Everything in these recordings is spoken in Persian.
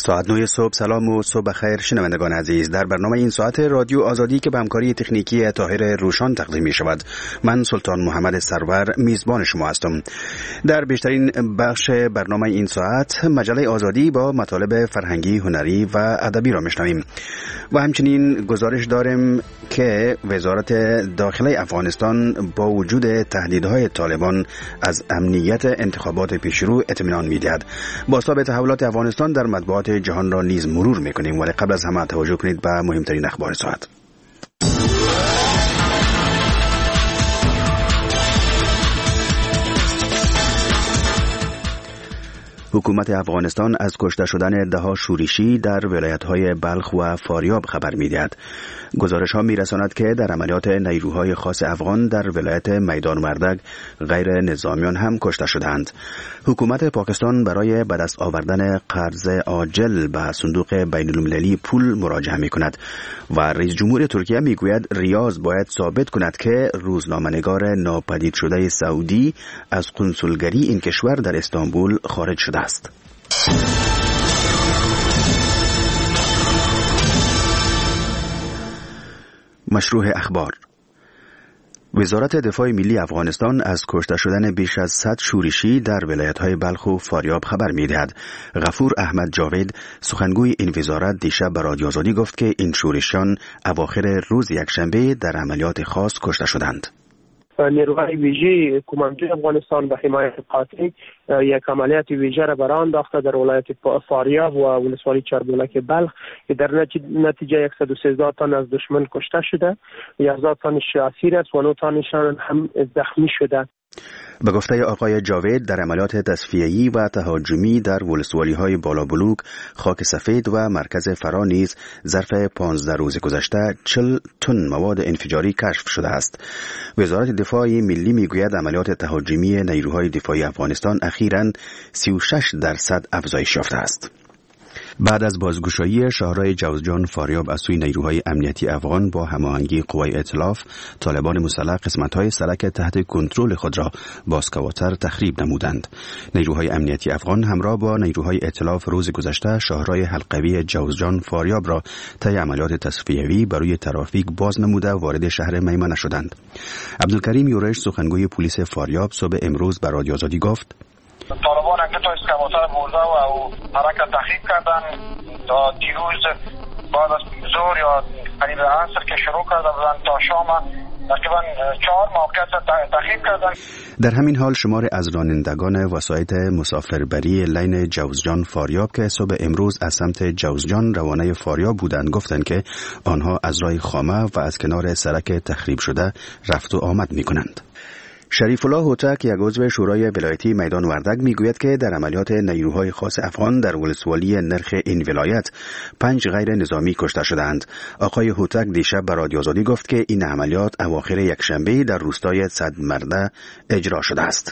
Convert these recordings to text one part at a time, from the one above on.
ساعت 9 صبح. سلام و صبح بخیر شنوندگان عزیز. در برنامه این ساعت رادیو آزادی که به همکاری تکنیکی طاهر روشان تقدیم می شود، من سلطان محمد سرور میزبان شما هستم. در بیشترین بخش برنامه این ساعت مجله آزادی با مطالب فرهنگی، هنری و ادبی را میشنویم و همچنین گزارش داریم که وزارت داخله افغانستان با وجود تهدیدهای طالبان از امنیت انتخابات پیشرو اطمینان می‌دهد. بازتاب تحولات افغانستان در مطبوعات جهان را نیز مرور می‌کنیم، ولی قبل از همه توجه کنید به مهمترین اخبار ساعت. حکومت افغانستان از کشته شدن ده‌ها شورشی در ولایت‌های بلخ و فاریاب خبر می‌دهد. گزارش‌ها می‌رساند که در عملیات نیروهای خاص افغان در ولایت میدان وردک غیر نظامیان هم کشته شدند. حکومت پاکستان برای به دست آوردن قرض عاجل به صندوق بین‌المللی پول مراجعه می‌کند و رئیس جمهور ترکیه می‌گوید ریاض باید ثابت کند که روزنامه‌نگار ناپدید شده سعودی از کنسولگری این کشور در استانبول خارج شده است. مشروع اخبار. وزارت دفاع ملی افغانستان از کشته شدن بیش از 100 شورشی در ولایت‌های بلخ و فاریاب خبر می‌دهد. غفور احمد جاوید، سخنگوی این وزارت، دیشب به رادیو آزادی گفت که این شورشیان اواخر روز یکشنبه در عملیات خاص کشته شدند. نیروهای ویژه کماندوی افغانستان به حمایت قاطع یک عملیات ویژه را برآورده انداخته در ولایت فاریاب و ولسوالی چاربولک بلخ که در نتیجه 113 تن از دشمن کشته شده، 11 تنش اسیر است و 9 تنشان هم زخمی شده. به گفته آقای جاوید، در عملیات تصفیه‌ای و تهاجمی در ولسوالی‌های بالابلوک، خاک سفید و مرکز فرا نیز ظرف 15 روز گذشته 40 تن مواد انفجاری کشف شده است. وزارت دفاع ملی میگوید عملیات تهاجمی نیروهای دفاعی افغانستان اخیراً 36% افزایش یافته است. بعد از بازگشایی شهرهای جوزجان فاریاب از سوی نیروهای امنیتی افغان با هماهنگی قوای ائتلاف، طالبان مسلح قسمت‌های سرک تحت کنترل خود را بازکواتر تخریب نمودند. نیروهای امنیتی افغان همراه با نیروهای ائتلاف روز گذشته شهرهای حلقوی جوزجان فاریاب را طی عملیات تصفیه‌ای برای ترافیک باز نموده وارد شهر میمنه شدند. عبدالکریم یورش، سخنگوی پلیس فاریاب، صبح امروز به رادیو آزادی گفت: طالبان اگه تا اسکواتر برده و حرکت تخریب کردن تا دیروز بعد از ظهر یا قریب عصر که شروع کرده بودن تا شام تقریبا 4 موقعیت تخریب کردن. در همین حال شمار از رانندگان وسایط مسافربری لین جوزجان فاریاب که صبح امروز از سمت جوزجان روانه فاریاب بودند گفتند که آنها از راه خامه و از کنار سرک تخریب شده رفت و آمد می‌کنند. شریف الله هوتک، یک عضو شورای ولایتی میدان وردک، میگوید که در عملیات نیروهای خاص افغان در ولسوالی نرخ این ولایت 5 غیر نظامی کشته شدند. آقای هوتک دیشب به رادیو آزادی گفت که این عملیات اواخر یکشنبه در روستای صدمرده اجرا شده است.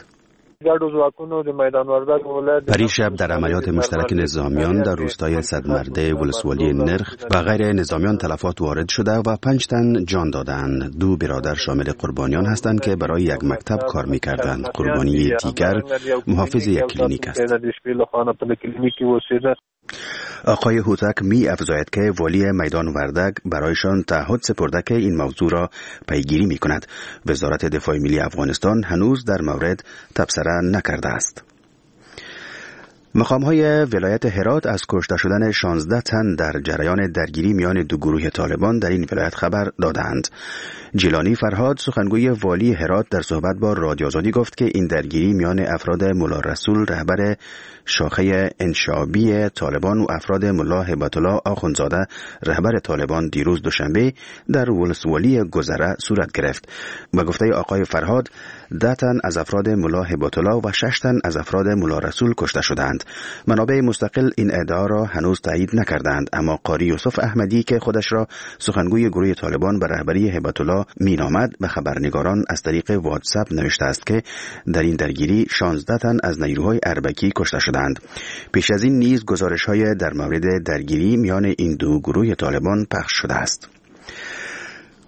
پریشب در عملیات مشترک نظامیان در روستای صدمرده ولسوالی نرخ و غیر نظامیان تلفات وارد شده و 5 تن جان دادند. 2 برادر شامل قربانیان هستند که برای یک مکتب کار می‌کردند. قربانی دیگر محافظ یک کلینیک است. آقای هوتک می افزاید که والی میدان وردک برایشان تعهد سپرده که این موضوع را پیگیری می کند. وزارت دفاع ملی افغانستان هنوز در مورد تبصره نکرده است. مقام‌های ولایت هرات از کشته شدن 16 تن در جریان درگیری میان 2 گروه طالبان در این ولایت خبر دادند. جیلانی فرهاد، سخنگوی والی هرات، در صحبت با رادیو آزادی گفت که این درگیری میان افراد ملا رسول رهبر شاخه انشابی طالبان و افراد ملا هبت الله آخوندزاده رهبر طالبان دیروز دوشنبه در ولسوالی گذره صورت گرفت. به گفته آقای فرهاد، 10 تن از افراد ملا هبت الله و 6 تن از افراد ملا رسول کشته شدند. منابع مستقل این ادعا را هنوز تایید نکردند، اما قاری یوسف احمدی که خودش را سخنگوی گروه طالبان به رهبری هبت الله مینامد به خبرنگاران از طریق واتساپ نوشته است که در این درگیری 16 تن از نیروهای اربکی کشته شدند. پیش از این نیز گزارش‌های در مورد درگیری میان این 2 گروه طالبان پخش شده است.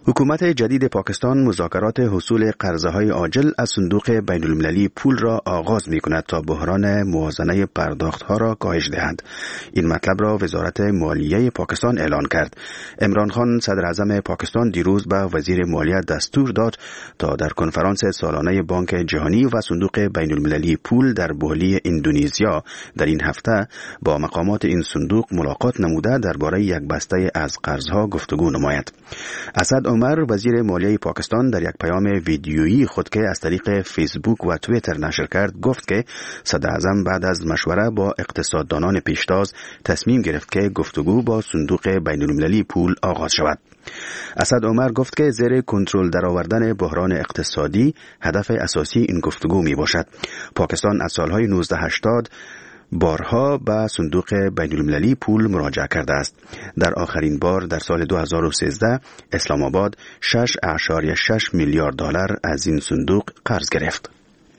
حکومت جدید پاکستان مذاکرات حصول قرضه‌های عاجل از صندوق بین‌المللی پول را آغاز می‌کند تا بحران موازنه پرداخت‌ها را کاهش دهد. این مطلب را وزارت مالیه پاکستان اعلان کرد. عمران خان صدر اعظم پاکستان دیروز به وزیر مالیه دستور داد تا در کنفرانس سالانه بانک جهانی و صندوق بین‌المللی پول در بالای اندونزیا در این هفته با مقامات این صندوق ملاقات نموده درباره یک بسته از قرضها گفتگو نماید. اسد عمر وزیر مالیه پاکستان در یک پیام ویدیویی خود که از طریق فیسبوک و توییتر نشر کرد گفت که صدر اعظم بعد از مشوره با اقتصاددانان پیشتاز تصمیم گرفت که گفتگو با صندوق بین‌المللی پول آغاز شود. اسد عمر گفت که زیر کنترل درآوردن بحران اقتصادی هدف اساسی این گفتگو می باشد. پاکستان از سالهای 1980 بارها به صندوق بین‌المللی پول مراجعه کرده است. در آخرین بار در سال 2013 اسلام آباد 6.6 میلیارد دلار از این صندوق قرض گرفت.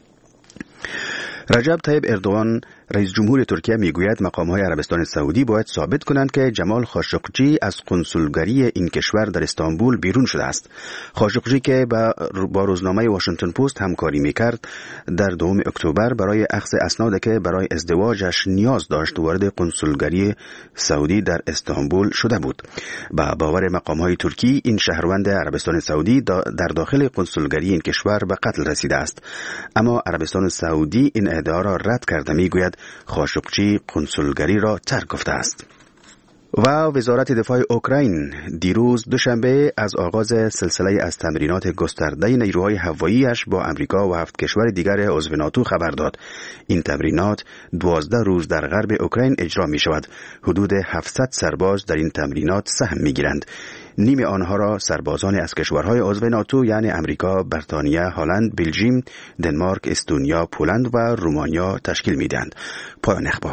رجب طیب اردوغان رئیس جمهور ترکیه میگوید مقام‌های عربستان سعودی باید ثابت کنند که جمال خاشقجی از کنسولگری این کشور در استانبول بیرون شده است. خاشقجی که با روزنامه واشنگتن پست همکاری میکرد در 2 اکتبر برای اخذ اسنادی که برای ازدواجش نیاز داشت وارد کنسولگری سعودی در استانبول شده بود. با باور مقام‌های ترکی این شهروند عربستان سعودی در داخل کنسولگری این کشور به قتل رسیده است. اما عربستان سعودی این ادعا را رد کرده میگوید خاشقجی کنسولگری را ترک گفته است. و وزارت دفاع اوکراین دیروز دوشنبه از آغاز سلسله از تمرینات گسترده نیروهای هوایی‌اش با امریکا و 7 کشور دیگر عضو ناتو خبر داد. این تمرینات 12 روز در غرب اوکراین اجرا می شود. حدود 700 سرباز در این تمرینات سهم می گیرند. نیم آنها را سربازان از کشورهای عضو ناتو یعنی امریکا، بریتانیا، هلند، بلژیم، دنمارک، استونیا، پولند و رومانیا تشکیل می دهند. پایان اخبار.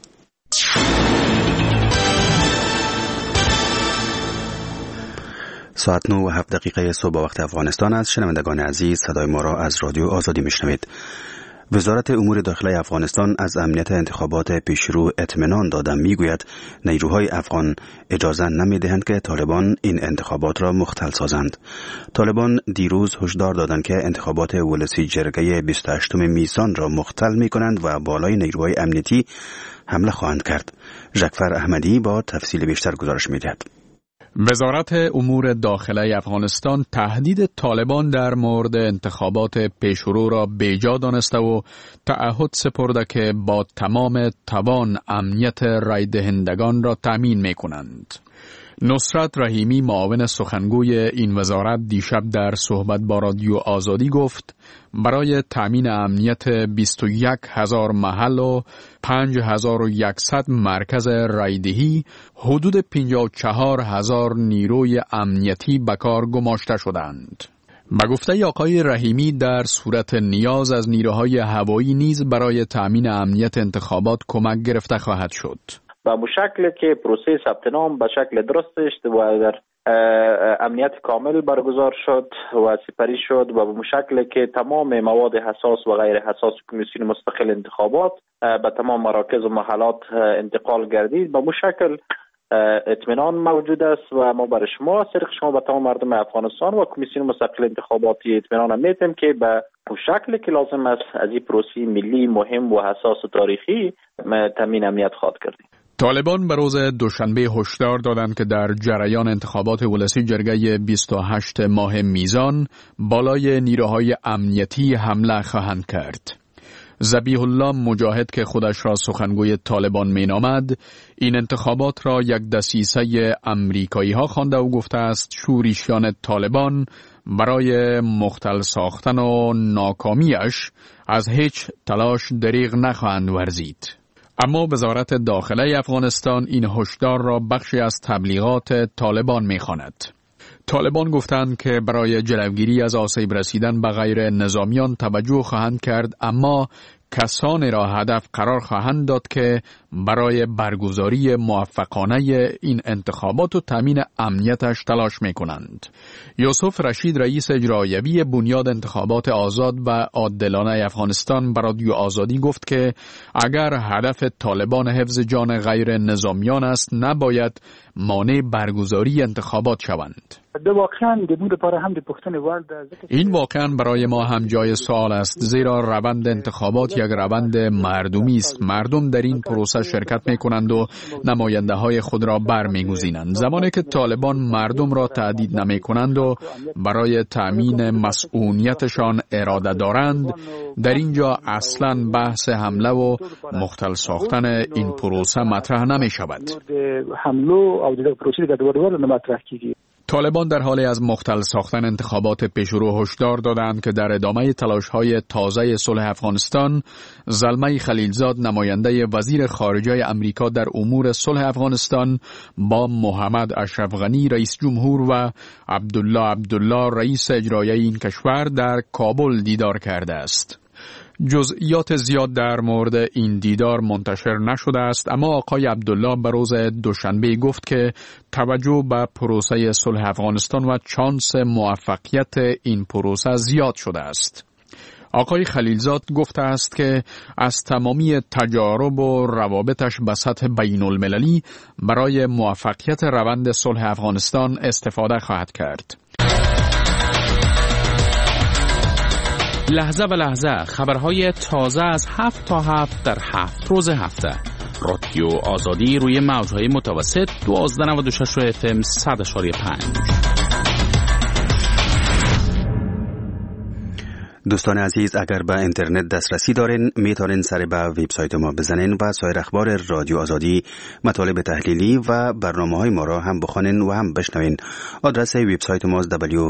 ساعت 9:07 صبح وقت افغانستان است. شنوندگان عزیز، صدای ما را از رادیو آزادی میشنوید. وزارت امور داخلی افغانستان از امنیت انتخابات پیشرو اطمینان داده میگوید نیروهای افغان اجازه نمیدهند که طالبان این انتخابات را مختل سازند. طالبان دیروز هشدار دادند که انتخابات ولسی جرگه 28 نیسان را مختل میکنند و بالای نیروهای امنیتی حمله خواهند کرد. ژکفر احمدی با تفصیل بیشتر گزارش میدهد. وزارت امور داخلی افغانستان تهدید طالبان در مورد انتخابات پیشرو را بیجا دانسته و تعهد سپرده که با تمام توان امنیت رای دهندگان را تامین می کنند. نصرت رحیمی معاون سخنگوی این وزارت دیشب در صحبت با رادیو آزادی گفت برای تامین امنیت 21,000 محل و 5,100 مرکز رایدهی حدود 54,000 نیروی امنیتی به کار گماشته شدند. به گفته آقای رحیمی در صورت نیاز از نیروهای هوایی نیز برای تامین امنیت انتخابات کمک گرفته خواهد شد. و به شکلی که پروسه ثبت نام به شکل درست و در امنیت کامل برگزار شد و سپری شد و به شکلی که تمام مواد حساس و غیر حساس کمیسیون مستقل انتخابات به تمام مراکز و محلات انتقال گردید. به شکل اطمینان موجود است و ما برای شما سرخ شما به تمام مردم افغانستان و کمیسیون مستقل انتخاباتی اطمینان میدیم که به شکلی که لازم است از این پروسه ملی مهم و حساس و تاریخی تامین امنیت خواهد کردیم. طالبان به روز دوشنبه هشدار دادند که در جریان انتخابات ولسی جرگه 28 ماه میزان بالای نیروهای امنیتی حمله خواهند کرد. ذبیح الله مجاهد که خودش را سخنگوی طالبان مینامد این انتخابات را یک دسیسه امریکایی ها خوانده و گفته است شورشیان طالبان برای مختل ساختن و ناکامیش از هیچ تلاش دریغ نخواهند ورزید. اما وزارت داخلی افغانستان این هشدار را بخشی از تبلیغات طالبان می‌خواند. طالبان گفتند که برای جلوگیری از آسیب رسیدن به غیر نظامیان توجه خواهند کرد، اما کسانی را هدف قرار خواهند داد که برای برگزاری موفقانه این انتخابات و تامین امنیتش تلاش می‌کنند. یوسف رشید رئیس اجرایی بنیاد انتخابات آزاد و عادلانه افغانستان به رادیو آزادی گفت که اگر هدف طالبان حفظ جان غیر نظامیان است نباید مانع برگزاری انتخابات شوند. این واقعا برای ما هم جای سوال است، زیرا روند انتخابات یک روند مردمی است. مردم در این پروسه شرکت می‌کنند و نماینده‌های خود را برمی‌گزینند. زمانی که طالبان مردم را تهدید نمی‌کنند و برای تأمین مسئولیتشان اراده دارند، در اینجا اصلاً بحث حمله و مختل ساختن این پروسه مطرح نمی‌شود. طالبان در حالی از مختل ساختن انتخابات پیشرو هشدار دادند که در ادامه تلاش‌های تازه صلح افغانستان، زلمه خلیلزاد نماینده وزیر خارجه امریکا در امور صلح افغانستان با محمد اشرف غنی رئیس جمهور و عبدالله رئیس اجرایی این کشور در کابل دیدار کرده است. جزئیات زیاد در مورد این دیدار منتشر نشده است، اما آقای عبدالله به روز دوشنبه گفت که توجه به پروسه صلح افغانستان و چانس موفقیت این پروسه زیاد شده است. آقای خلیلزاد گفته است که از تمامی تجارب و روابطش به سطح بین المللی برای موفقیت روند صلح افغانستان استفاده خواهد کرد. لحظه به لحظه خبرهای تازه از 7 تا 7 در 7 روز هفته. رادیو آزادی روی موجهای متوسط 1296 FM 100.5. دوستان عزیز، اگر به اینترنت دسترسی دارین میتونین سر به وبسایت ما بزنین و سایر اخبار رادیو آزادی، مطالب تحلیلی و برنامه‌های ما را هم بخوانین و هم بشنوین. آدرس وبسایت ما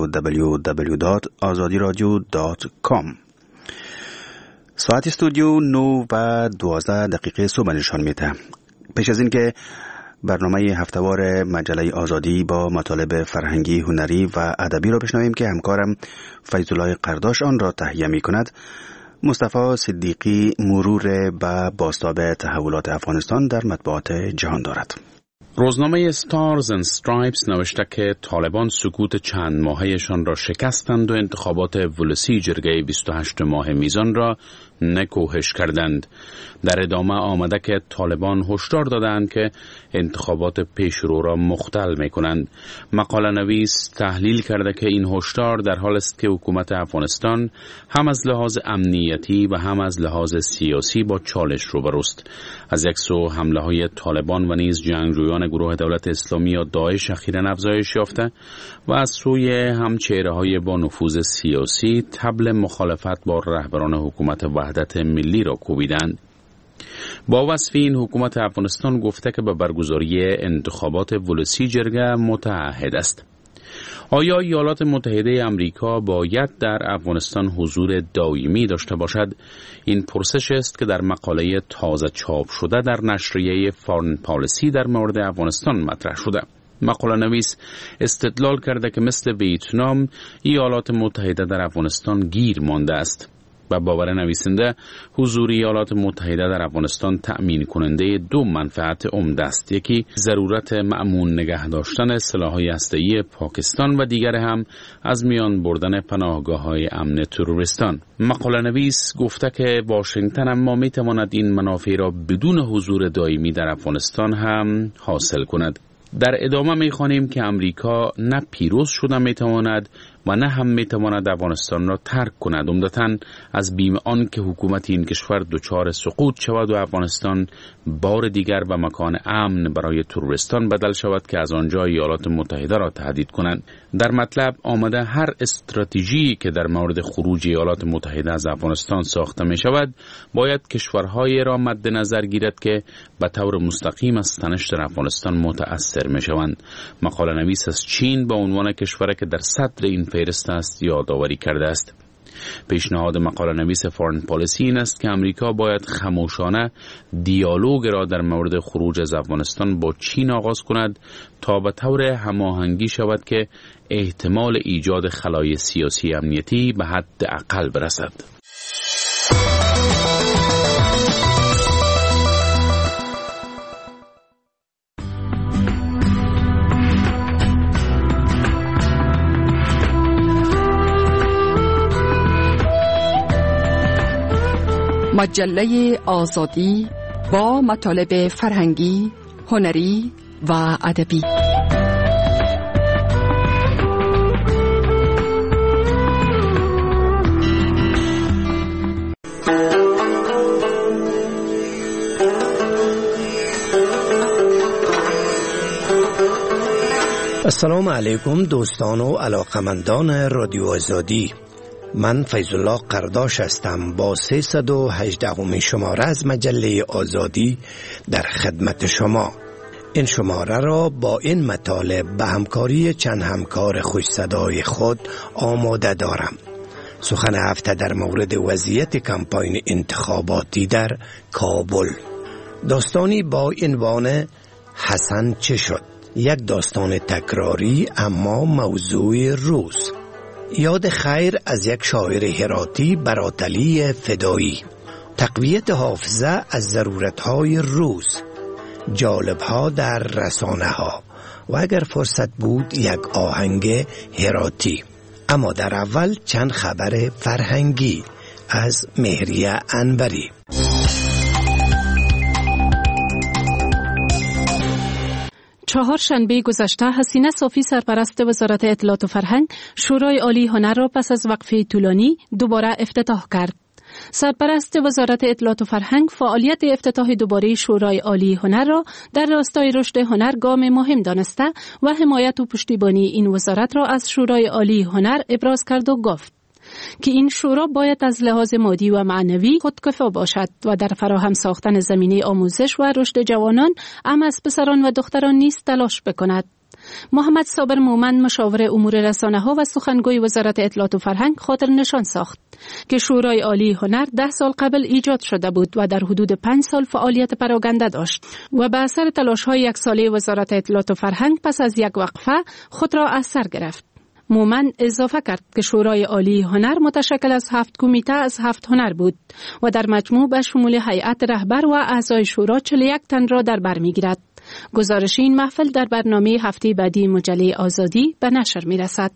www.azadiradio.com. ساعت استودیو 9:12 صبح نشان میده. پیش از این که برنامه هفتهوار مجله آزادی با مطالب فرهنگی، هنری و ادبی را بشنویم که همکارم فیض‌الله قرداش آن را تهیه می کند، مصطفی صدیقی مرور به بازتاب تحولات افغانستان در مطبوعات جهان دارد. روزنامه Stars and Stripes نوشته که طالبان سکوت چند ماههشان را شکستند و انتخابات ولسی جرگه 28 ماه میزان را نکوهش کردند. در ادامه آمده که طالبان هشدار دادند که انتخابات پیشرو را مختل می کنند. مقاله نویس تحلیل کرده که این هشدار در حال است که حکومت افغانستان هم از لحاظ امنیتی و هم از لحاظ سیاسی با چالش روبروست. از یک سو حمله های طالبان و نیز جنگجویان گروه دولت اسلامی یا داعش اخیراً افزایش یافته و از سوی هم چهره های با نفوذ سیاسی طبل مخالفت با رهبران حکومت وحدت ملی را کوبیدند. با وصف این، حکومت افغانستان گفته که به برگزاری انتخابات ولسی جرگه متعهد است. آیا ایالات متحده آمریکا باید در افغانستان حضور دائمی داشته باشد؟ این پرسش است که در مقاله تازه چاپ شده در نشریه فارن پالیسی در مورد افغانستان مطرح شده. مقاله نویس استدلال کرده که مثل ویتنام، ایالات متحده در افغانستان گیر مانده است. و باور نویسنده، حضور ایالات متحده در افغانستان تأمین کننده دو منفعت عمده است. یکی ضرورت مأمون نگه داشتن سلاح‌های هسته‌ای پاکستان و دیگر هم از میان بردن پناهگاه‌های امن تروریستان. مقاله نویس گفته که واشنگتن اما می‌تواند این منافع را بدون حضور دائمی در افغانستان هم حاصل کند. در ادامه می‌خوانیم که امریکا نه پیروز شده می‌تواند و نه هم می‌تواند افغانستان را ترک کند، عمدتاً از بیم آن که حکومت این کشور دچار سقوط شود و افغانستان بار دیگر به مکان امن برای تروریستان بدل شود که از آنجا ایالات متحده را تهدید کنند. در مطلب آمده هر استراتژی که در مورد خروج ایالات متحده از افغانستان ساخته می شود باید کشورهایی را مد نظر گیرد که به طور مستقیم از تنش در افغانستان متأثر می شوند. مقاله نویس از چین به عنوان کشوری که در صدر این فهرست است یادآوری کرده است. پیشنهاد مقاله نویس فارن پالیسی این است که امریکا باید خاموشانه دیالوگ را در مورد خروج از افغانستان با چین آغاز کند تا به طور هماهنگی شود که احتمال ایجاد خلای سیاسی امنیتی به حد اقل برسد. مجله آزادی با مطالب فرهنگی، هنری و ادبی. السلام علیکم دوستان و علاقمندان رادیو آزادی. من فیض الله قرداش هستم با 318 شماره از مجله آزادی در خدمت شما. این شماره را با این مطالب به همکاری چند همکار خوش صدای خود آماده دارم. سخن هفته در مورد وضعیت کمپاین انتخاباتی در کابل. داستانی با عنوان حسن چه شد؟ یک داستان تکراری اما موضوع روز. یاد خیر از یک شاعر هراتی براتلی فدایی. تقویت حافظه از ضرورتهای روز. جالبها در رسانه ها و اگر فرصت بود یک آهنگ هراتی. اما در اول چند خبر فرهنگی از مهریه انوری. چهارشنبه گذشته حسینه صافی سرپرست وزارت اطلاعات و فرهنگ شورای عالی هنر را پس از وقفه طولانی دوباره افتتاح کرد. سرپرست وزارت اطلاعات و فرهنگ فعالیت افتتاح دوباره شورای عالی هنر را در راستای رشد هنر گام مهم دانسته و حمایت و پشتیبانی این وزارت را از شورای عالی هنر ابراز کرد و گفت که این شورا باید از لحاظ مادی و معنوی خودکفا باشد و در فراهم ساختن زمینه آموزش و رشد جوانان ام از پسران و دختران نیز تلاش بکند. محمد صابر مومن مشاور امور رسانه‌ها و سخنگوی وزارت اطلاعات و فرهنگ خاطر نشان ساخت که شورای عالی هنر 10 سال قبل ایجاد شده بود و در حدود 5 سال فعالیت پراگنده داشت و به اثر تلاش‌های یک ساله وزارت اطلاعات و فرهنگ پس از یک وقفه خود را از سر گرفت. مومن اضافه کرد که شورای عالی هنر متشکل از 7 کمیته از 7 هنر بود و در مجموع به شمول هیئت رهبر و اعضای شورا 41 تن را در بر می‌گیرد. گزارش این محفل در برنامه هفته بعدی مجله آزادی به نشر می‌رسد.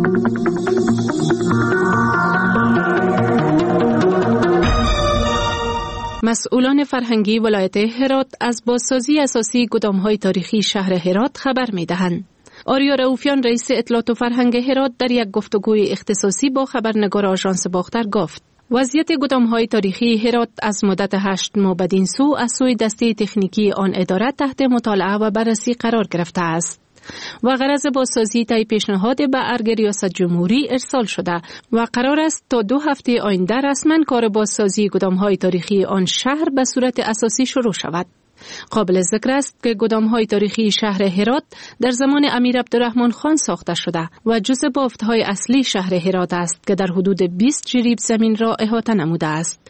مسئولان فرهنگی ولایت هرات از بازسازی اساسی گدام‌های تاریخی شهر هرات خبر می‌دهند. آریا رؤوفیان رئیس اطلاعات و فرهنگ هرات در یک گفتگوی اختصاصی با خبرنگار آژانس باختر گفت وضعیت گدام‌های تاریخی هرات از مدت 8 ماه بدین سو از سوی دسته تکنیکی آن اداره تحت مطالعه و بررسی قرار گرفته است و غرض بازسازی طی پیشنهاد به ارگ ریاست جمهوری ارسال شده و قرار است تا 2 هفته آینده رسما کار بازسازی گدام‌های تاریخی آن شهر به صورت اساسی شروع شود. قابل ذکر است که گدام‌های تاریخی شهر هرات در زمان امیر عبدالرحمن خان ساخته شده و جزء بافت‌های اصلی شهر هرات است که در حدود 20 جریب زمین را احاطه نموده است.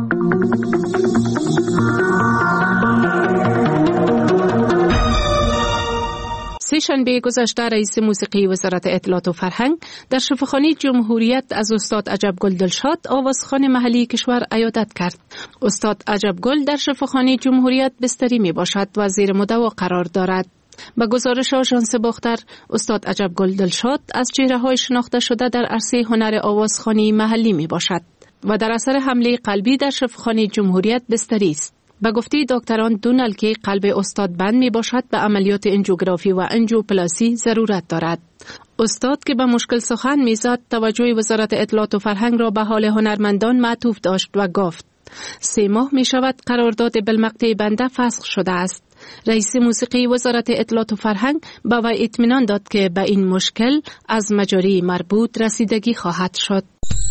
سه‌شنبه گذشته رئیس موسیقی وزارت اطلاعات و فرهنگ در شفاخانه جمهوریت از استاد عجبگل دلشاد آوازخوان محلی کشور عیادت کرد. استاد عجبگل در شفاخانه جمهوریت بستری می باشد و زیر مدوا قرار دارد. با گزارش آژانس باختر، استاد عجبگل دلشاد از چهره‌های شناخته شده در عرصه هنر آوازخوانی محلی می باشد و در اثر حمله قلبی در شفاخانه جمهوریت بستری است. به گفته دکتران دونل که قلب استاد بند می باشد به عملیات انجیوگرافی و انجیوپلاسی ضرورت دارد. استاد که به مشکل سخن می زد توجه وزارت اطلاعات و فرهنگ را به حال هنرمندان معطوف داشت و گفت 3 ماه می شود قرارداد بالمقطع بنده فسخ شده است. رئیس موسیقی وزارت اطلاعات و فرهنگ به وی اطمینان داد که به این مشکل از مجاری مربوط رسیدگی خواهد شد.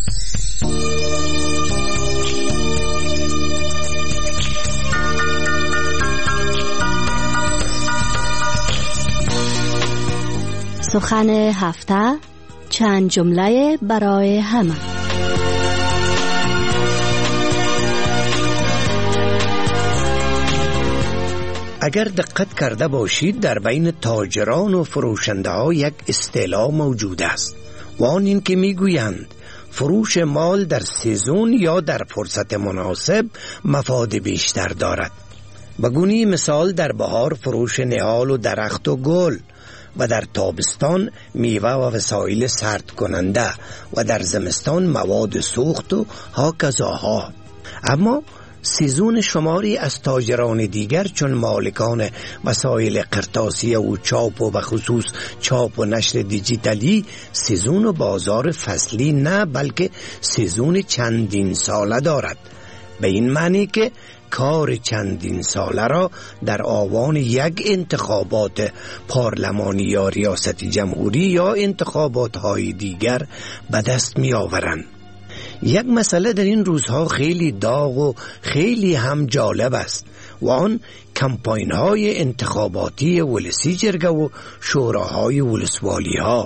سخن هفته، چند جمله برای همه. اگر دقت کرده باشید در بین تاجران و فروشنده ها یک اصطلاح موجود است و آن این که میگویند فروش مال در سیزن یا در فرصت مناسب مفاد بیشتر دارد. بگونی مثال در بهار فروش نهال و درخت و گل و در تابستان میوه و وسایل سرد کننده و در زمستان مواد سوخت و هاکذاها. اما سیزون شماری از تاجران دیگر چون مالکان وسایل قرطاسی و چاپ و بخصوص چاپ و نشر دیجیتالی سیزون و بازار فصلی نه بلکه سیزون چندین ساله دارد. به این معنی که کار چندین ساله را در آوان یک انتخابات پارلمانی یا ریاست جمهوری یا انتخابات های دیگر به دست می آورند. یک مسئله در این روزها خیلی داغ و خیلی هم جالب است و آن کمپاین های انتخاباتی ولسی جرگه و شوراهای ولسوالی ها.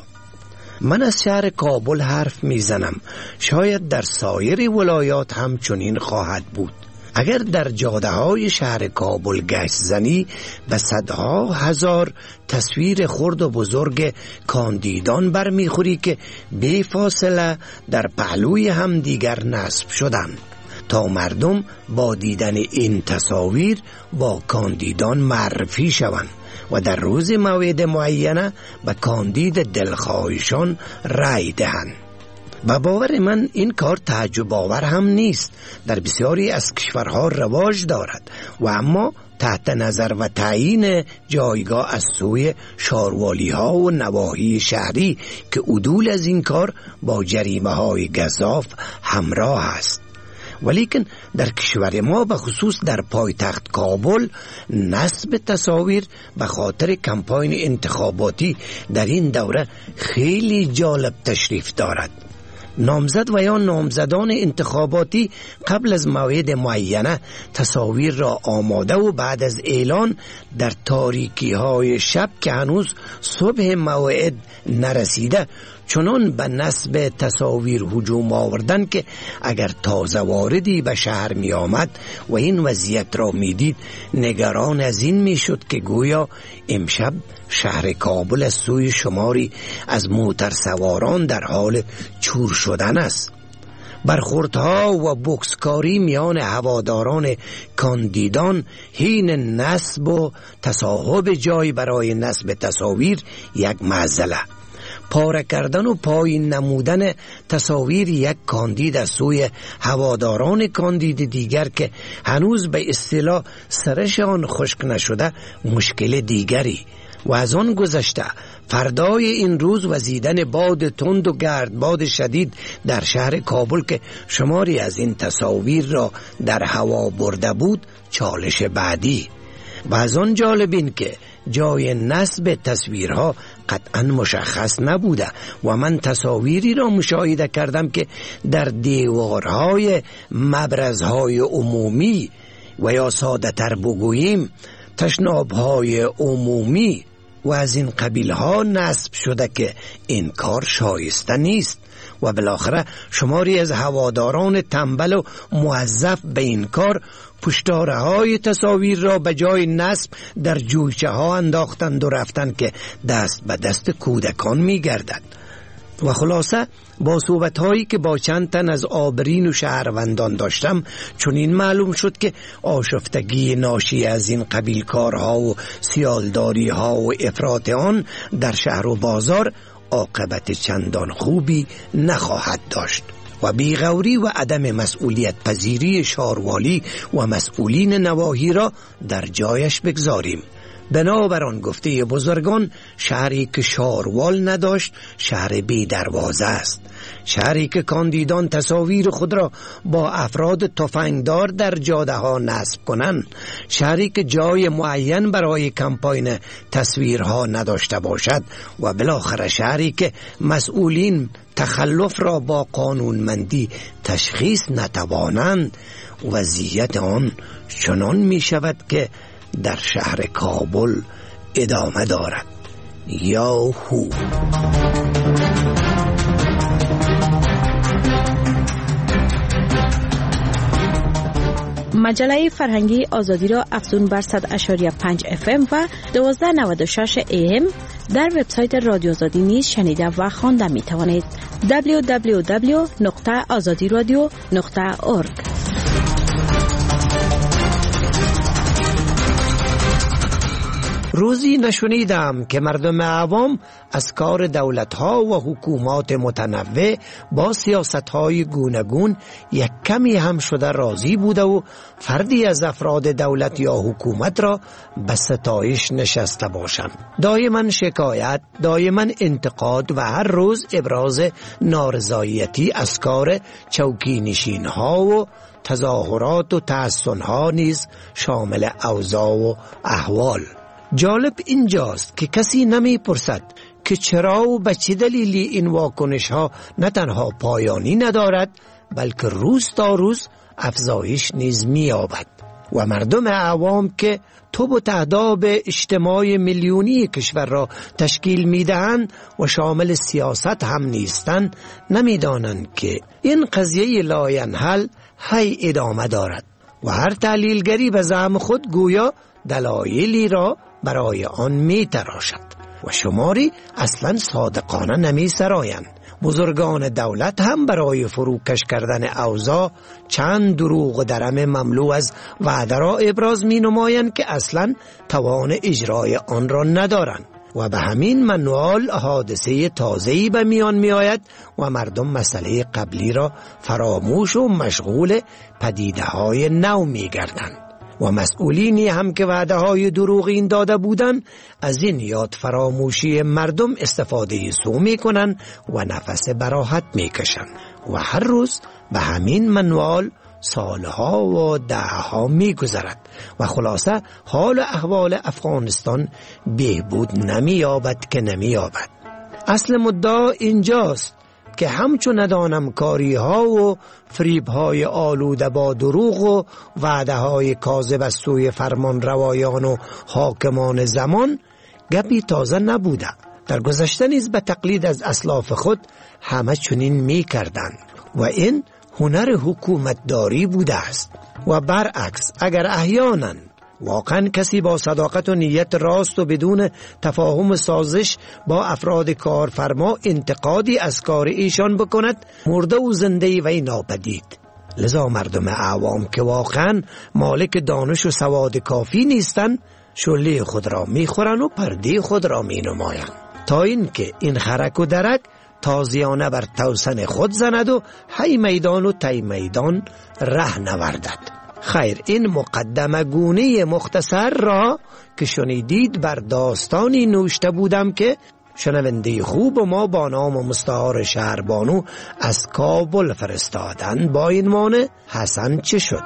من از شهر کابل حرف میزنم، شاید در سایر ولایات هم چنین خواهد بود. اگر در جاده های شهر کابل گشت زنی به صدها هزار تصویر خرد و بزرگ کاندیدان برمیخوری که بی فاصله در پهلوی هم دیگر نصب شدند تا مردم با دیدن این تصاویر با کاندیدان معرفی شوند و در روز موعد معینه به کاندید دلخواهشان رای دهند. با باور من این کار تعجب آور هم نیست، در بسیاری از کشورها رواج دارد و اما تحت نظر و تعیین جایگاه از سوی شاروالی ها و نواحی شهری که عدول از این کار با جریمه های گزاف همراه است. ولیکن در کشور ما به خصوص در پایتخت کابل نصب تصاویر به خاطر کمپاین انتخاباتی در این دوره خیلی جالب تشریف دارد. نامزد و یا نامزدان انتخاباتی قبل از موعد معینه تصاویر را آماده و بعد از اعلان در تاریکی های شب که هنوز صبح موعد نرسیده چنان به نصب تصاویر هجوم آوردن که اگر تازه واردی به شهر می آمد و این وضعیت را می دید نگران از این می شد که گویا امشب شهر کابل از سوی شماری از موتر سواران در حال چور شدن است. برخوردها و بوکسکاری میان هواداران کاندیدان حین نصب و تصاحب جای برای نصب تصاویر یک معضله. پاره کردن و پایین نمودن تصاویر یک کاندید از سوی هواداران کاندید دیگر که هنوز به اصطلاح سرش آن خشک نشده مشکل دیگری و از آن گذشته فردای این روز وزیدن باد تند و گردباد شدید در شهر کابل که شماری از این تصاویر را در هوا برده بود چالش بعدی. و از آن جالب این که جای نصب تصویرها قطعا مشخص نبوده و من تصاویری را مشاهده کردم که در دیوارهای مبرزهای عمومی و یا ساده تر بگوییم تشنابهای عمومی و از این قبیل ها نصب شده که این کار شایسته نیست و بالاخره شماری از هواداران تنبل و موظف به این کار پشتاره های تصاویر را به جای نصب در جویچه ها انداختند و رفتند که دست به دست کودکان می گردد. و خلاصه با صحبت هایی که با چند تن از آبرین و شهروندان داشتم چنین معلوم شد که آشفتگی ناشی از این قبیل کارها و سیالداری ها و افراط آن در شهر و بازار عاقبت چندان خوبی نخواهد داشت و بیغوری و عدم مسئولیت پذیری شاروالی و مسئولین نواحی را در جایش بگذاریم. بنابراین گفته بزرگان شهری که شاروال نداشت شهر بی دروازه است. شهری که کاندیدان تصاویر خود را با افراد تفنگدار در جاده ها نصب کنند، شهری که جای معین برای کمپاین تصویرها نداشته باشد و بالاخره شهری که مسئولین تخلف را با قانونمندی تشخیص نتوانند، وضعیت آن چنان می شود که در شهر کابل ادامه دارد. یاهو. مجله فرهنگی آزادی را افزون بر 100.5 FM و 1296 AM در وبسایت رادیو آزادی نیز شنیده و خوانده می توانید. www.azadiradio.org. روزی نشنیدم که مردم عوام از کار دولت‌ها و حکومات متنوع با سیاست‌های گوناگون یک کمی هم شده راضی بوده و فردی از افراد دولت یا حکومت را به ستایش نشسته باشند. دائما شکایت، دائما انتقاد و هر روز ابراز نارضایتی از کار چوکی نشین‌ها و تظاهرات و تحسن‌ها نیز شامل اوضاع و احوال. جالب اینجاست که کسی نمی پرسد که چرا و به چه دلیلی این واکنش ها نه تنها پایانی ندارد بلکه روز تا روز افزایش نیز می یابد و مردم عوام که توب و تهداب اجتماع میلیونی کشور را تشکیل می دهند و شامل سیاست هم نیستند نمی دانند که این قضیه لاینحل هی ادامه دارد و هر تحلیلگری به زعم خود گویا دلایلی را برای آن می تراشد و شماری اصلا صادقانه نمی سرایند. بزرگان دولت هم برای فروکش کردن اوضاع چند دروغ و درم مملو از وعده را ابراز می نمایند که اصلا توان اجرای آن را ندارند و به همین منوال حادثه تازه‌ای به میان می آید و مردم مسئله قبلی را فراموش و مشغول پدیده‌های نو می گردند و مسئولینی هم که وعده های دروغین داده بودند از این یاد فراموشی مردم استفاده سو می کنند و نفس براحت می کشند و هر روز به همین منوال سالها و دهها می گذرد و خلاصه حال احوال افغانستان بهبود نمی یابد که نمی یابد. اصل مدعا اینجاست که همچون ندانم کاری ها و فریب های آلوده با دروغ و وعده های کاذب از سوی فرمان روایان و حاکمان زمان گپی تازه نبوده. در گذشته نیز به تقلید از اسلاف خود همه چنین می کردند و این هنر حکومت داری بوده است و برعکس اگر احیانا واقعا کسی با صداقت و نیت راست و بدون تفاهم و سازش با افراد کارفرما انتقادی از کار ایشان بکند مرده و زنده وی ناپدید. لذا مردم عوام که واقعا مالک دانش و سواد کافی نیستند شله خود را میخورن و پرده خود را مینمایند تا اینکه این خرک و درک تازیانه بر توسن خود زند و هی میدان و تی میدان ره نوردد. خیر، این مقدمه گونه مختصر را که شنیدید بر داستانی نوشته بودم که شنونده خوب ما با نام مستعار شهربانو از کابل فرستادن. با این معنی حسن چه شد؟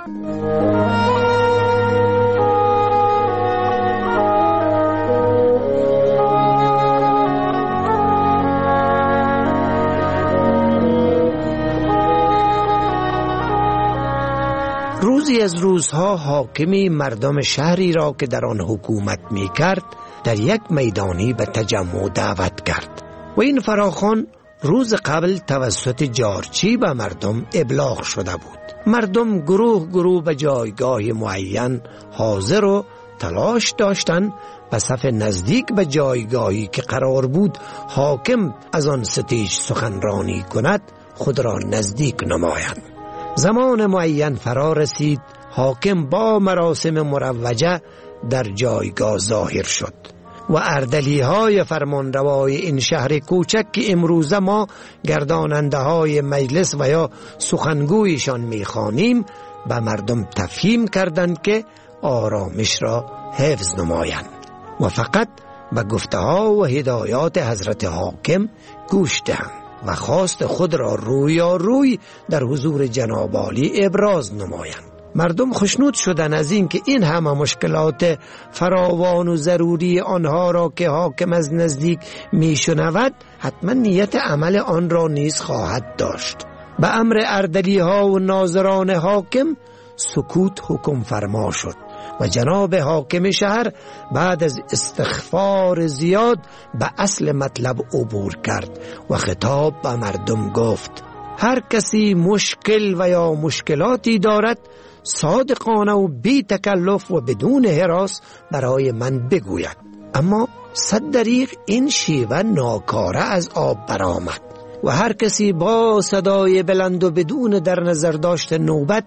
روزی از روزها حاکمی مردم شهری را که در آن حکومت می کرد در یک میدانی به تجمع دعوت کرد و این فراخوان روز قبل توسط جارچی به مردم ابلاغ شده بود. مردم گروه به جایگاه معین حاضر و تلاش داشتند به صف نزدیک به جایگاهی که قرار بود حاکم از آن ستیج سخنرانی کند خود را نزدیک نمایند. زمان معین فرا رسید، حاکم با مراسم مروجه در جایگاه ظاهر شد و اردلی های فرمانروای این شهر کوچک که امروزه ما گرداننده های مجلس و یا سخنگویشان میخوانیم به مردم تفهیم کردند که آرامش را حفظ نمایند و فقط به گفته ها و هدایات حضرت حاکم گوش دهند و خواست خود را روی در حضور جناب عالی ابراز نمایند. مردم خوشنود شدند از این که این همه مشکلات فراوان و ضروری آنها را که حاکم از نزدیک میشنود حتما نیت عمل آن را نیز خواهد داشت. به امر اردلی ها و ناظران حاکم سکوت حکم فرما شد و جناب حاکم شهر بعد از استغفار زیاد به اصل مطلب عبور کرد و خطاب به مردم گفت: هر کسی مشکل و یا مشکلاتی دارد صادقانه و بی تکلف و بدون هراس برای من بگوید. اما 100 دریغ این شیوه ناکاره از آب برآمد و هر کسی با صدای بلند و بدون در نظر داشت نوبت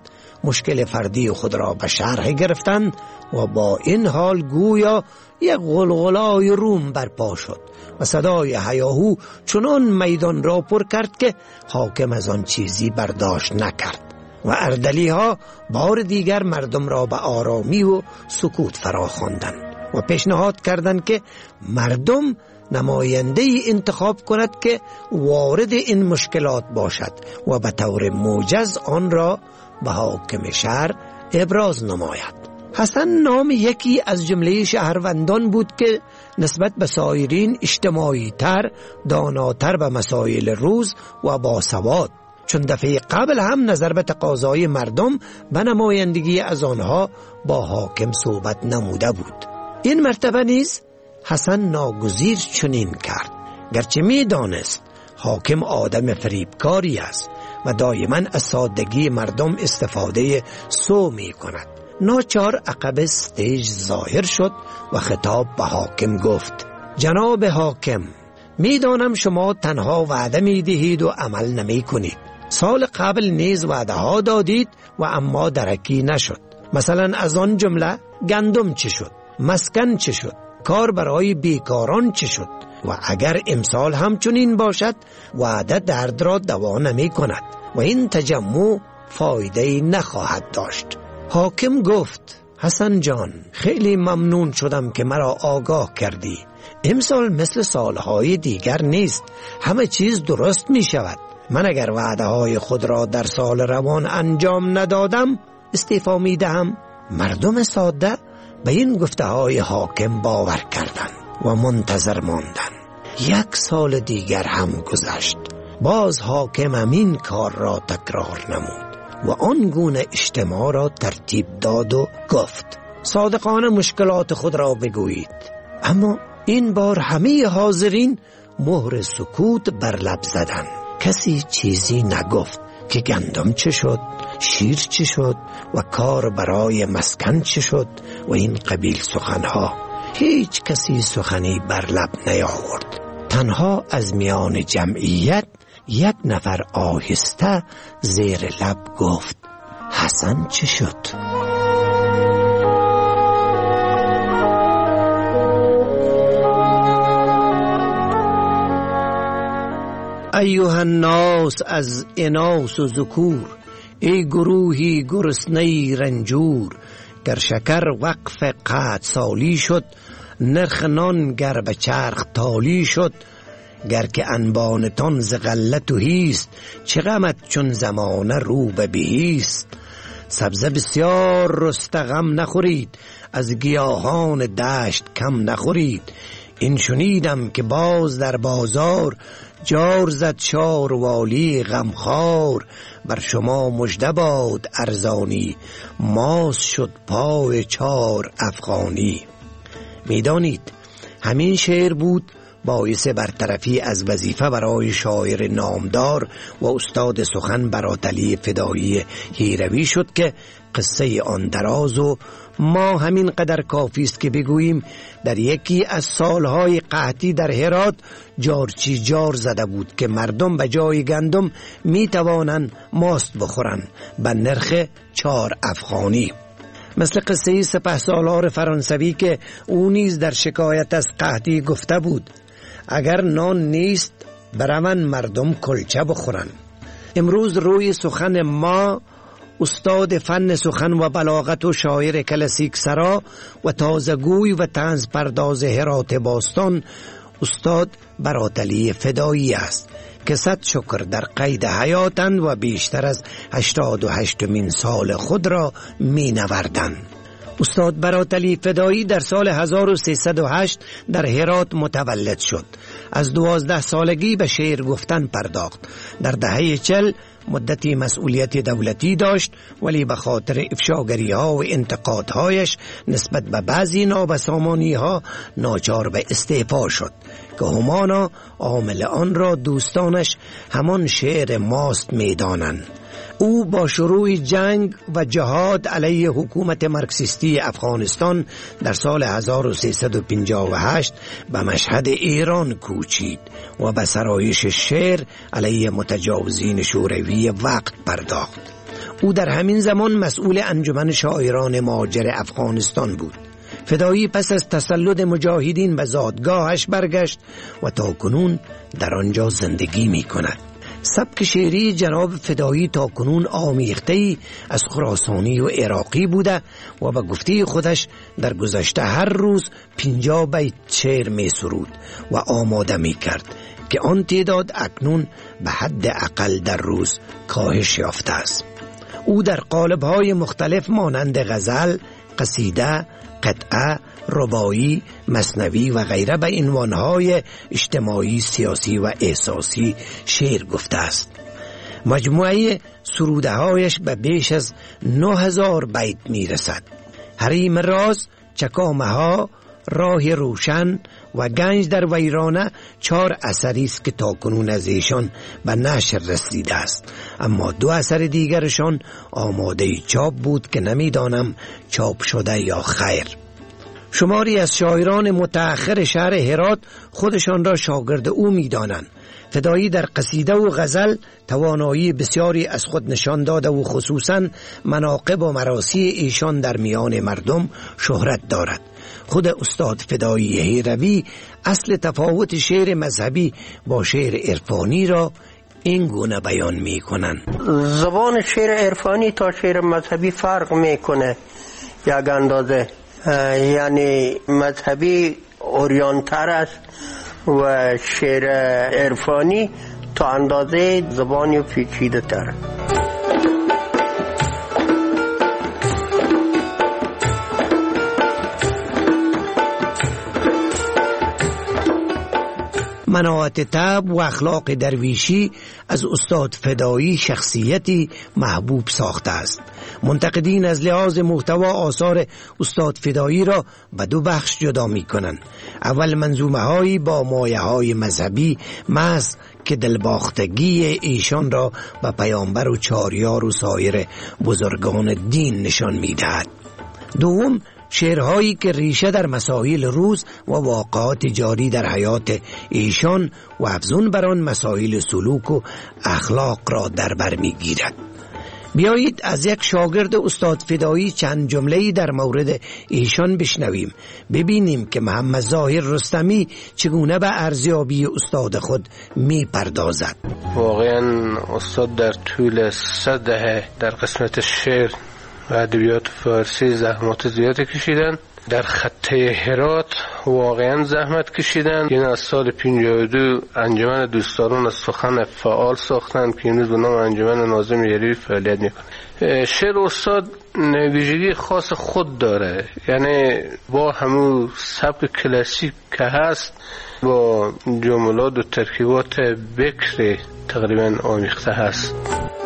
مشکل فردی خود را به شرح گرفتند و با این حال گویا یک غلغلای روم برپا شد و صدای هیاهو چنان میدان را پر کرد که حاکم از آن چیزی برداشت نکرد و اردلی ها بار دیگر مردم را به آرامی و سکوت فرا خواندند و پیشنهاد کردند که مردم نماینده انتخاب کند که وارد این مشکلات باشد و به طور موجز آن را به حاکم شهر ابراز نماید. حسن نام یکی از جمله شهروندان بود که نسبت به سایرین اجتماعی تر، داناتر به مسائل روز و باسواد، چون دفعه قبل هم نظر به تقاضای مردم به نمایندگی از آنها با حاکم صحبت نموده بود. این مرتبه نیز حسن ناگزیر چنین کرد، گرچه می دانست حاکم آدم فریبکاری است و دائما از سادگی مردم استفاده سو می کند. ناچار عقب استیج ظاهر شد و خطاب به حاکم گفت: جناب حاکم، می دانم شما تنها وعده می دهید و عمل نمی کنید. سال قبل نیز وعده ها دادید و اما درکی نشد. مثلا از آن جمله گندم چه شد؟ مسکن چه شد؟ کار برای بیکاران چه شد؟ و اگر امسال همچنین باشد وعده درد را دوا نمی کند و این تجمع فایده نخواهد داشت. حاکم گفت: حسن جان، خیلی ممنون شدم که مرا آگاه کردی. امسال مثل سالهای دیگر نیست، همه چیز درست می شود. من اگر وعده های خود را در سال روان انجام ندادم استعفا می دهم. مردم ساده به این گفته های حاکم باور کردند و منتظر ماندند. یک سال دیگر هم گذشت، باز حاکم همین کار را تکرار نمود و آن گونه اجتماع را ترتیب داد و گفت: صادقانه مشکلات خود را بگویید. اما این بار همه حاضرین مهر سکوت بر لب زدند. کسی چیزی نگفت که گندم چه شد، شیر چه شد و کار برای مسکن چه شد و این قبیل سخنها. هیچ کسی سخنی بر لب نیاورد. تنها از میان جمعیت یک نفر آهسته زیر لب گفت: حسن چه شد؟ ایها الناس از اناس و ذکور، ای گروهی گرسنه رنجور، گر شکر وقف قحط سالی شد، نرخ نان گر به چرخ تالی شد، گر که انبانتان ز غلت و هیست، چه غمت چون زمانه رو به بهیست. سبزه بسیار رسته غم نخورید، از گیاهان دشت کم نخورید. این شنیدم که باز در بازار، جار زد شار والی غمخوار. بر شما مژده باد ارزانی، ماس شد پای 4 افغانی. میدانید همین شعر بود باعث برطرفی از وظیفه برای شاعر نامدار و استاد سخن برادعلی فدایی هیروی شد که قصه آن دراز و ما همین قدر کافی است که بگوییم در یکی از سالهای قحطی در هرات جارچی جار زده بود که مردم به جای گندم می توانند ماست بخورند به نرخ 4 افغانی. مثل قصه سپهسالار فرانسوی که او نیز در شکایت از قحطی گفته بود: اگر نان نیست برون مردم کلچه بخورن. امروز روی سخن ما استاد فن سخن و بلاغت و شاعر کلاسیک سرا و تازگوی و طنز پرداز هرات باستان استاد برادعلی فدایی است که 100 شکر در قید حیاتند و بیشتر از 88مین سال خود را می نوردند. استاد برادعلی فدایی در سال 1308 در هرات متولد شد. از 12 سالگی به شعر گفتن پرداخت. در دهه 40 مدتی مسئولیت دولتی داشت، ولی به خاطر افشاگری ها و انتقادهایش نسبت به بعضی نابسامانی ها ناچار به استعفا شد که همانا عامل آن را دوستانش همان شعر ماست میدانند. او با شروع جنگ و جهاد علیه حکومت مارکسیستی افغانستان در سال 1358 به مشهد ایران کوچید و به سرایش شعر علیه متجاوزین شوروی وقت پرداخت. او در همین زمان مسئول انجمن شاعران مهاجر افغانستان بود. فدایی پس از تسلط مجاهدین به زادگاهش برگشت و تاکنون در آنجا زندگی می کند. سبک شعری جناب فدایی تاکنون آمیخته‌ای از خراسانی و عراقی بوده و به گفته خودش در گذشته هر روز 50 بیت شعر می سرود و آماده می کرد که آن تعداد اکنون به حد اقل در روز کاهش یافته است. او در قالب‌های مختلف مانند غزل، قصیده، قطعه، رباعی، مثنوی و غیره به عنوانهای اجتماعی، سیاسی و احساسی شعر گفته است. مجموعه سرودهایش به بیش از 9000 بیت می رسد. حریم راز، چکامه ها، راه روشن و گنج در ویرانه 4 اثری است که تاکنون از ایشان به نشر رسیده است، اما 2 اثر دیگرشان آماده چاپ بود که نمیدانم چاپ شده یا خیر. شماری از شاعران متأخر شهر هرات خودشان را شاگرد او می‌دانند. فدایی در قصیده و غزل توانایی بسیاری از خود نشان داده و خصوصاً مناقب و مراسی ایشان در میان مردم شهرت دارد. خود استاد فدایی هیروی اصل تفاوت شعر مذهبی با شعر عرفانی را این گونه بیان می کنند. زبان شعر عرفانی تا شعر مذهبی فرق میکنه یک اندازه، یعنی مذهبی اوریانتر است و شعر عرفانی تا اندازه زبانی و پیچیده تر. مناعت طبع و اخلاق درویشی از استاد فدایی شخصیتی محبوب ساخته است. منتقدین از لحاظ محتوا آثار استاد فدایی را به 2 بخش جدا می کنند. اول منظومه هایی با مایه های مذهبی محض که دلباختگی ایشان را به پیامبر و چاریار و سایر بزرگان دین نشان می دهد. دوم شعرهایی که ریشه در مسائل روز و واقعات جاری در حیات ایشان و افزون بر آن مسائل سلوک و اخلاق را در بر می‌گیرد. بیایید از یک شاگرد استاد فدایی چند جمله‌ای در مورد ایشان بشنویم، ببینیم که محمد ظاهر رستمی چگونه به ارزیابی استاد خود می‌پردازد. واقعا استاد در طول 100 دهه در قسمت شعر و ادبیات فارسی زحمات زیادی کشیدن. در خطه هرات واقعا زحمت کشیدن. این از سال 52 انجمن دوستداران از سخن فعال ساختن که امروز به نام انجمن ناظم یلوی فعالیت میکنه. شعر استاد ویژگی خاص خود داره، یعنی با همون سبک کلاسیک که هست با جملات و ترکیبات بکر تقریبا آمیخته هست.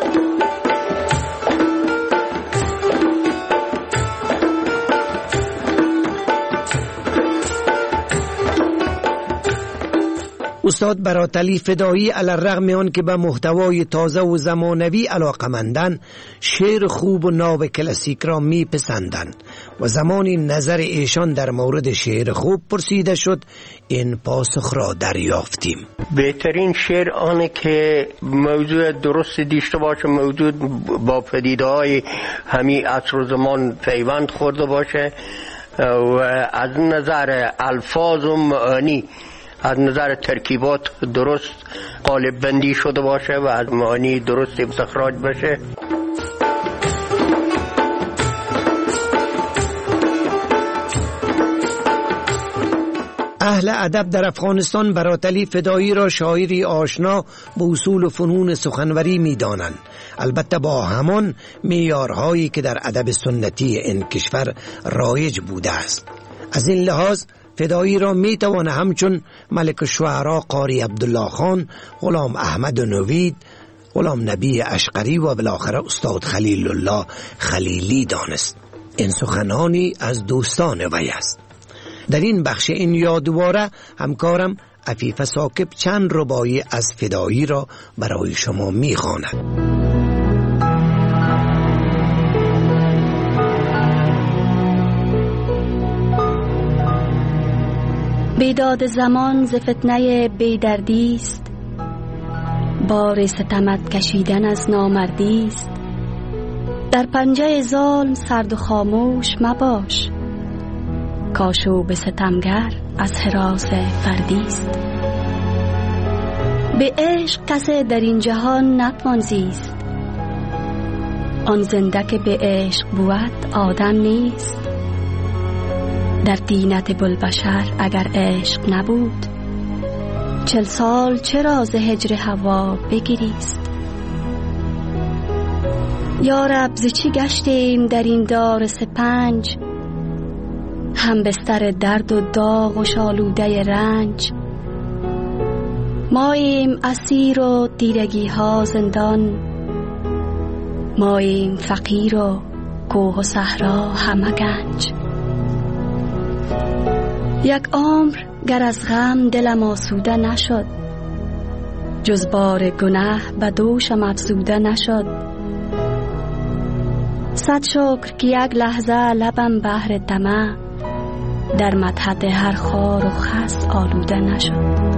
استاد براتلی فدایی علی‌الرغم آن که به محتوای تازه و زمانوی علاقه‌مندند، شعر خوب و ناب کلاسیک را میپسندند و زمانی نظر ایشان در مورد شعر خوب پرسیده شد این پاسخ را دریافتیم. بهترین شعر آنه که موضوع درست داشته باشه، موضوع با پدیده‌های همین عصر و زمان پیوند خورده باشه و از نظر الفاظ و معانی از نظر ترکیبات درست قالب بندی شده باشه و از معانی درست استخراج بشه. اهل ادب در افغانستان براتلی فدایی را شاعری آشنا به اصول و فنون سخنوری می دانند، البته با همان معیارهایی که در ادب سنتی این کشور رایج بوده است. از این لحاظ فدایی را می توانه همچون ملک الشعراء قاری عبدالله خان، غلام احمد نوید، غلام نبی اشقری و بالاخره استاد خلیل الله خلیلی دانست. این سخنانی از دوستان وی است. در این بخش این یادواره همکارم عفیف ثاقب چند رباعی از فدایی را برای شما می خواند. بیداد زمان ز فتنه بیدردیست، بار ستمت کشیدن از نامردیست. در پنجه ظلم سرد و خاموش مباش، کاشو به ستمگر از حراس فردیست. به عشق کسی در این جهان نتوان زیست، آن زنده که به عشق بود آدم نیست. در دینت بلبشر اگر عشق نبود، 40 سال چرا ز هجر هوا بگریست. یا رب ز چی گشتیم در این دار سپنج، هم بستر درد و داغ و شالوده رنج. ماییم اسیر و دیرگی ها زندان، ماییم فقیر و کوه و صحرا همه گنج. یک عمر گر از غم دلم آسوده نشد، جز بار گناه به دوشم افزوده نشد. 100 شکر که یک لحظه لبم بحر طمع، در مدحت هر خار و خس آلوده نشد.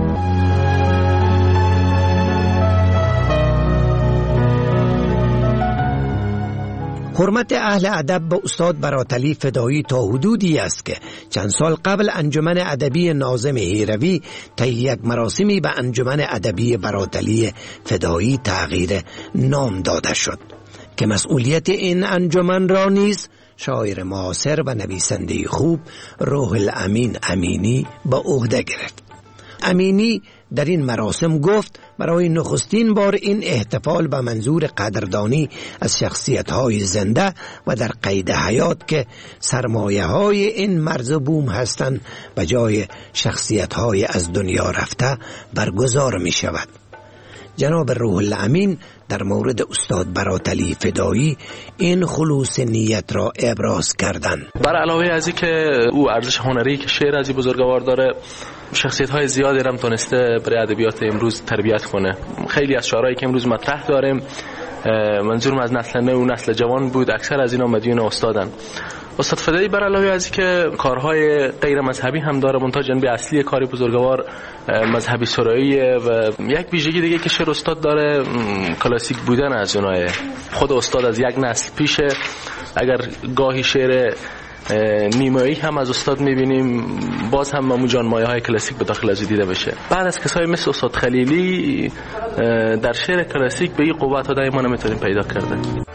حرمت اهل ادب به استاد براتلی فدایی تا حدودی است که چند سال قبل انجمن ادبی ناظم هیروی طی یک مراسمی به انجمن ادبی براتلی فدایی تغییر نام داده شد که مسئولیت این انجمن را نیز شاعر معاصر و نویسنده خوب روح الامین امینی به عهده گرفت. امینی در این مراسم گفت برای نخستین بار این احتفال به منظور قدردانی از شخصیت‌های زنده و در قید حیات که سرمایه‌های این مرز بوم هستند به جای شخصیت‌های از دنیا رفته برگزار می شود. جناب روح الامین در مورد استاد براتلی فدایی این خلوص نیت را ابراز کردند. بر علاوه از این که او ارزش هنری که شعر از این بزرگوار داره، شخصیت‌های زیادی هم تونسته برای ادبیات امروز تربیت کنه. خیلی از شعرهایی که امروز مطرح داریم منظورم از نسل نو و نسل جوان بود، اکثر از اینا مدیون استادن. استاد فدایی بر علاوه از این که کارهای غیر مذهبی هم داره، منتها جنبه اصلی کاری بزرگوار مذهبی سراییه و یک ویژگی دیگه که شعر استاد داره کلاسیک بودن از اونایه. خود استاد از یک نسل پیشه، اگر گاهی شعر نیمایی هم از استاد میبینیم باز هم همون جانمایه های کلاسیک به داخل از دیده بشه. بعد از کسای مثل استاد خلیلی در شعر کلاسیک به این قوت ها دائما نمیتونیم پیدا کرده.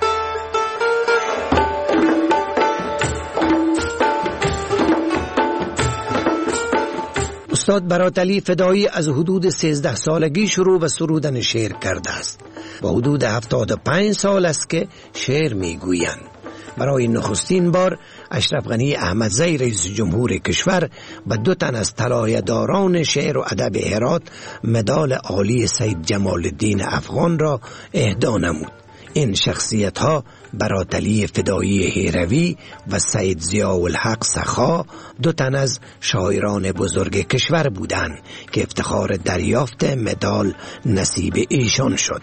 استاد براتلی فدایی از حدود 13 سالگی شروع به سرودن شعر کرده است. با حدود 75 سال است که شعر میگویند. برای نخستین بار اشرف غنی احمدزی رئیس جمهور کشور و 2 تن از طلایه‌داران شعر و ادب هرات مدال عالی سید جمال الدین افغان را اهدا نمود. این شخصیت ها براتلی فدایی هیروی و سید ضیاءالحق سخا 2 تن از شاعران بزرگ کشور بودند که افتخار دریافت مدال نصیب ایشان شد.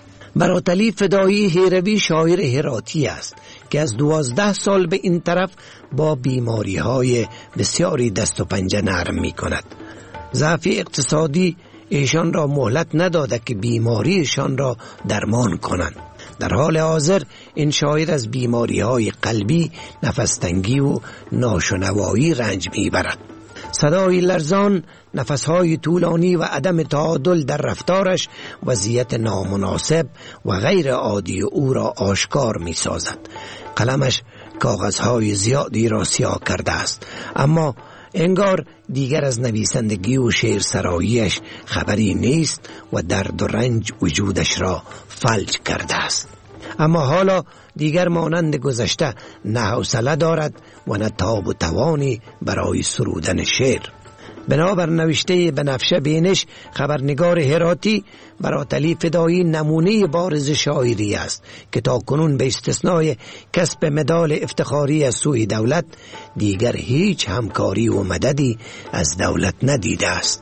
براتلی فدایی هیروی شاعر هراتی است که از 12 سال به این طرف با بیماری های بسیاری دست و پنجه نرم می کند. ضعف اقتصادی ایشان را مهلت نداده که بیماریشان را درمان کنند. در حال حاضر این شاعر از بیماری های قلبی، نفس‌تنگی و ناشنوایی رنج می برد. صدای لرزان، نفسهای طولانی و عدم تعادل در رفتارش وضعیت نامناسب و غیر عادی او را آشکار می سازد. قلمش کاغذهای زیادی را سیاه کرده است، اما انگار دیگر از نویسندگی و شعر سراییش خبری نیست و درد و رنج وجودش را فلج کرده است. اما حالا دیگر مانند گذشته نه حوصله دارد و نه تاب و توانی برای سرودن شعر. بنابر نوشته بنفشه بینش خبرنگار هراتی، براتلی فدایی نمونه بارز شاعری است که تا کنون به استثنای کسب مدال افتخاری از سوی دولت دیگر هیچ همکاری و مددی از دولت ندیده است.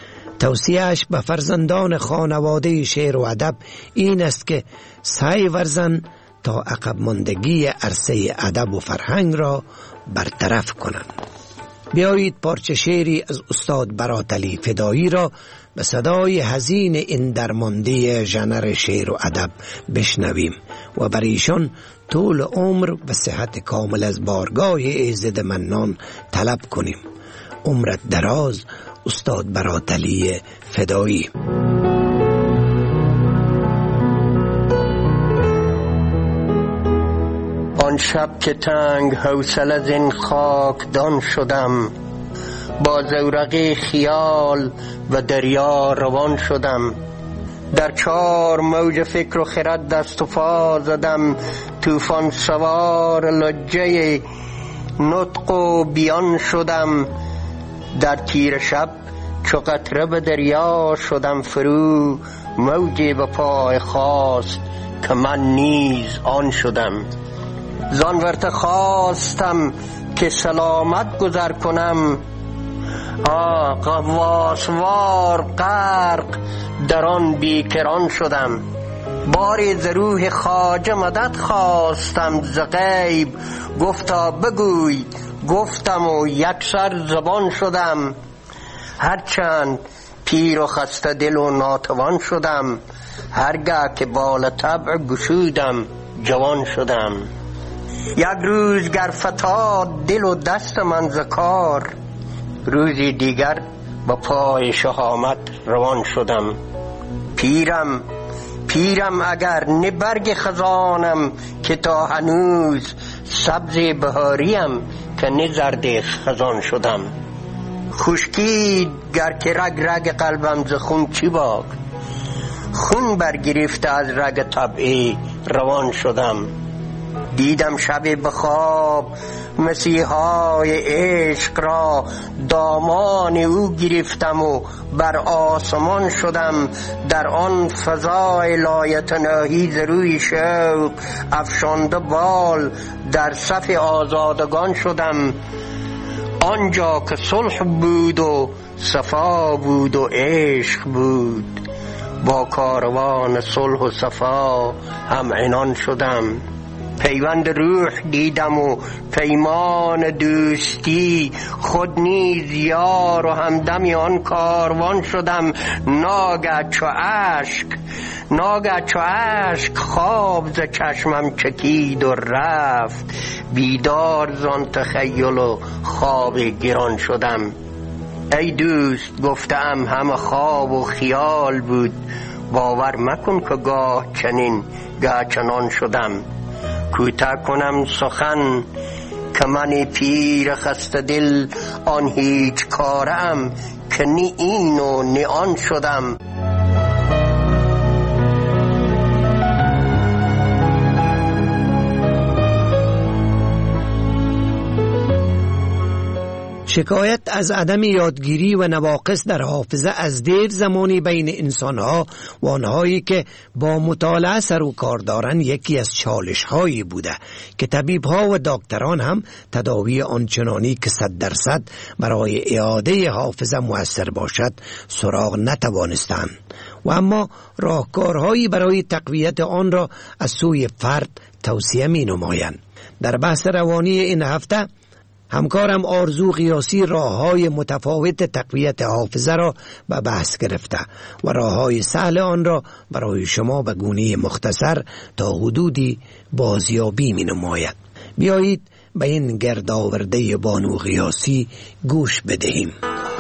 توصیه‌اش به فرزندان خانواده شعر و ادب این است که سعی ورزند تا عقب ماندگی عرصه ادب و فرهنگ را برطرف کنند. بیایید پارچه شعری از استاد براتلی فدایی را به صدای حزین این درمانده ژانر شعر و ادب بشنویم و بر ایشان طول عمر و صحت کامل از بارگاه ایزد منان طلب کنیم. عمرت دراز. استاد براتلی فدایی. آن شب که تنگ حوصله از این خاکدان شدم، با زورق خیال و دریا روان شدم. در 4 موج فکر و خرد دست و پا زدم، طوفان سوار لجه نطق و بیان شدم. در تیر شب چو قطره به دریا شدم فرو، موجی به پای خواست که من نیز آن شدم. زان ورته خواستم که سلامت گذر کنم، غواسوار غرق در آن بیکران شدم. باری ز روح خواجه مدد خواستم ز غیب، گفتا بگوی گفتم و یکسر زبان شدم. هرچند پیر و خسته دل و ناتوان شدم، هرگاه که بال طبع گشودم جوان شدم. یک روز گر فتاد دل و دست من ز کار، روزی دیگر با پای شهامت روان شدم. پیرم اگر نه برگ خزانم، که تا هنوز سبز بهاریم که نه زرد خزان شدم. خشکید گر که رگ قلبم ز خون چی باک، خون برگرفته از رگ طبعی روان شدم. دیدم شب بخواب مسیحای عشق را، دامان او گرفتم و بر آسمان شدم. در آن فضای لایتناهی ز روی شوق افشانده بال در صف آزادگان شدم. آنجا که صلح بود و صفا بود و عشق بود، با کاروان صلح و صفا هم عنان شدم. پیوند روح دیدم و پیمان دوستی، خود نیز یار و همدم آن کاروان شدم. ناگه چو اشک خواب ز چشمم چکید و رفت، بیدار زان تخیل و خواب گران شدم. ای دوست گفتم همه خواب و خیال بود، باور مکن که گاه چنین گاه چنان شدم. کوتاه کنم سخن که من پیر خسته دل، آن هیچ کارم که نی این و نی آن شدم. شکایت از عدم یادگیری و نواقص در حافظه از دیر زمانی بین انسانها و آنهایی که با مطالعه سر و کار دارند یکی از چالش‌هایی بوده که طبیب‌ها و دکتران هم تداوی آنچنانی که 100% برای اعاده حافظه مؤثر باشد سراغ نتوانستند و اما راهکارهایی برای تقویت آن را از سوی فرد توصیه می‌نمایند. در بحث روانی این هفته همکارم آرزو قیاسی راه‌های متفاوت تقویت حافظه را به بحث گرفته و راه‌های سهل آن را برای شما به گونه مختصر تا حدودی بازیابی می‌نماید. بیایید به این گردآورده بانو قیاسی گوش بدهیم.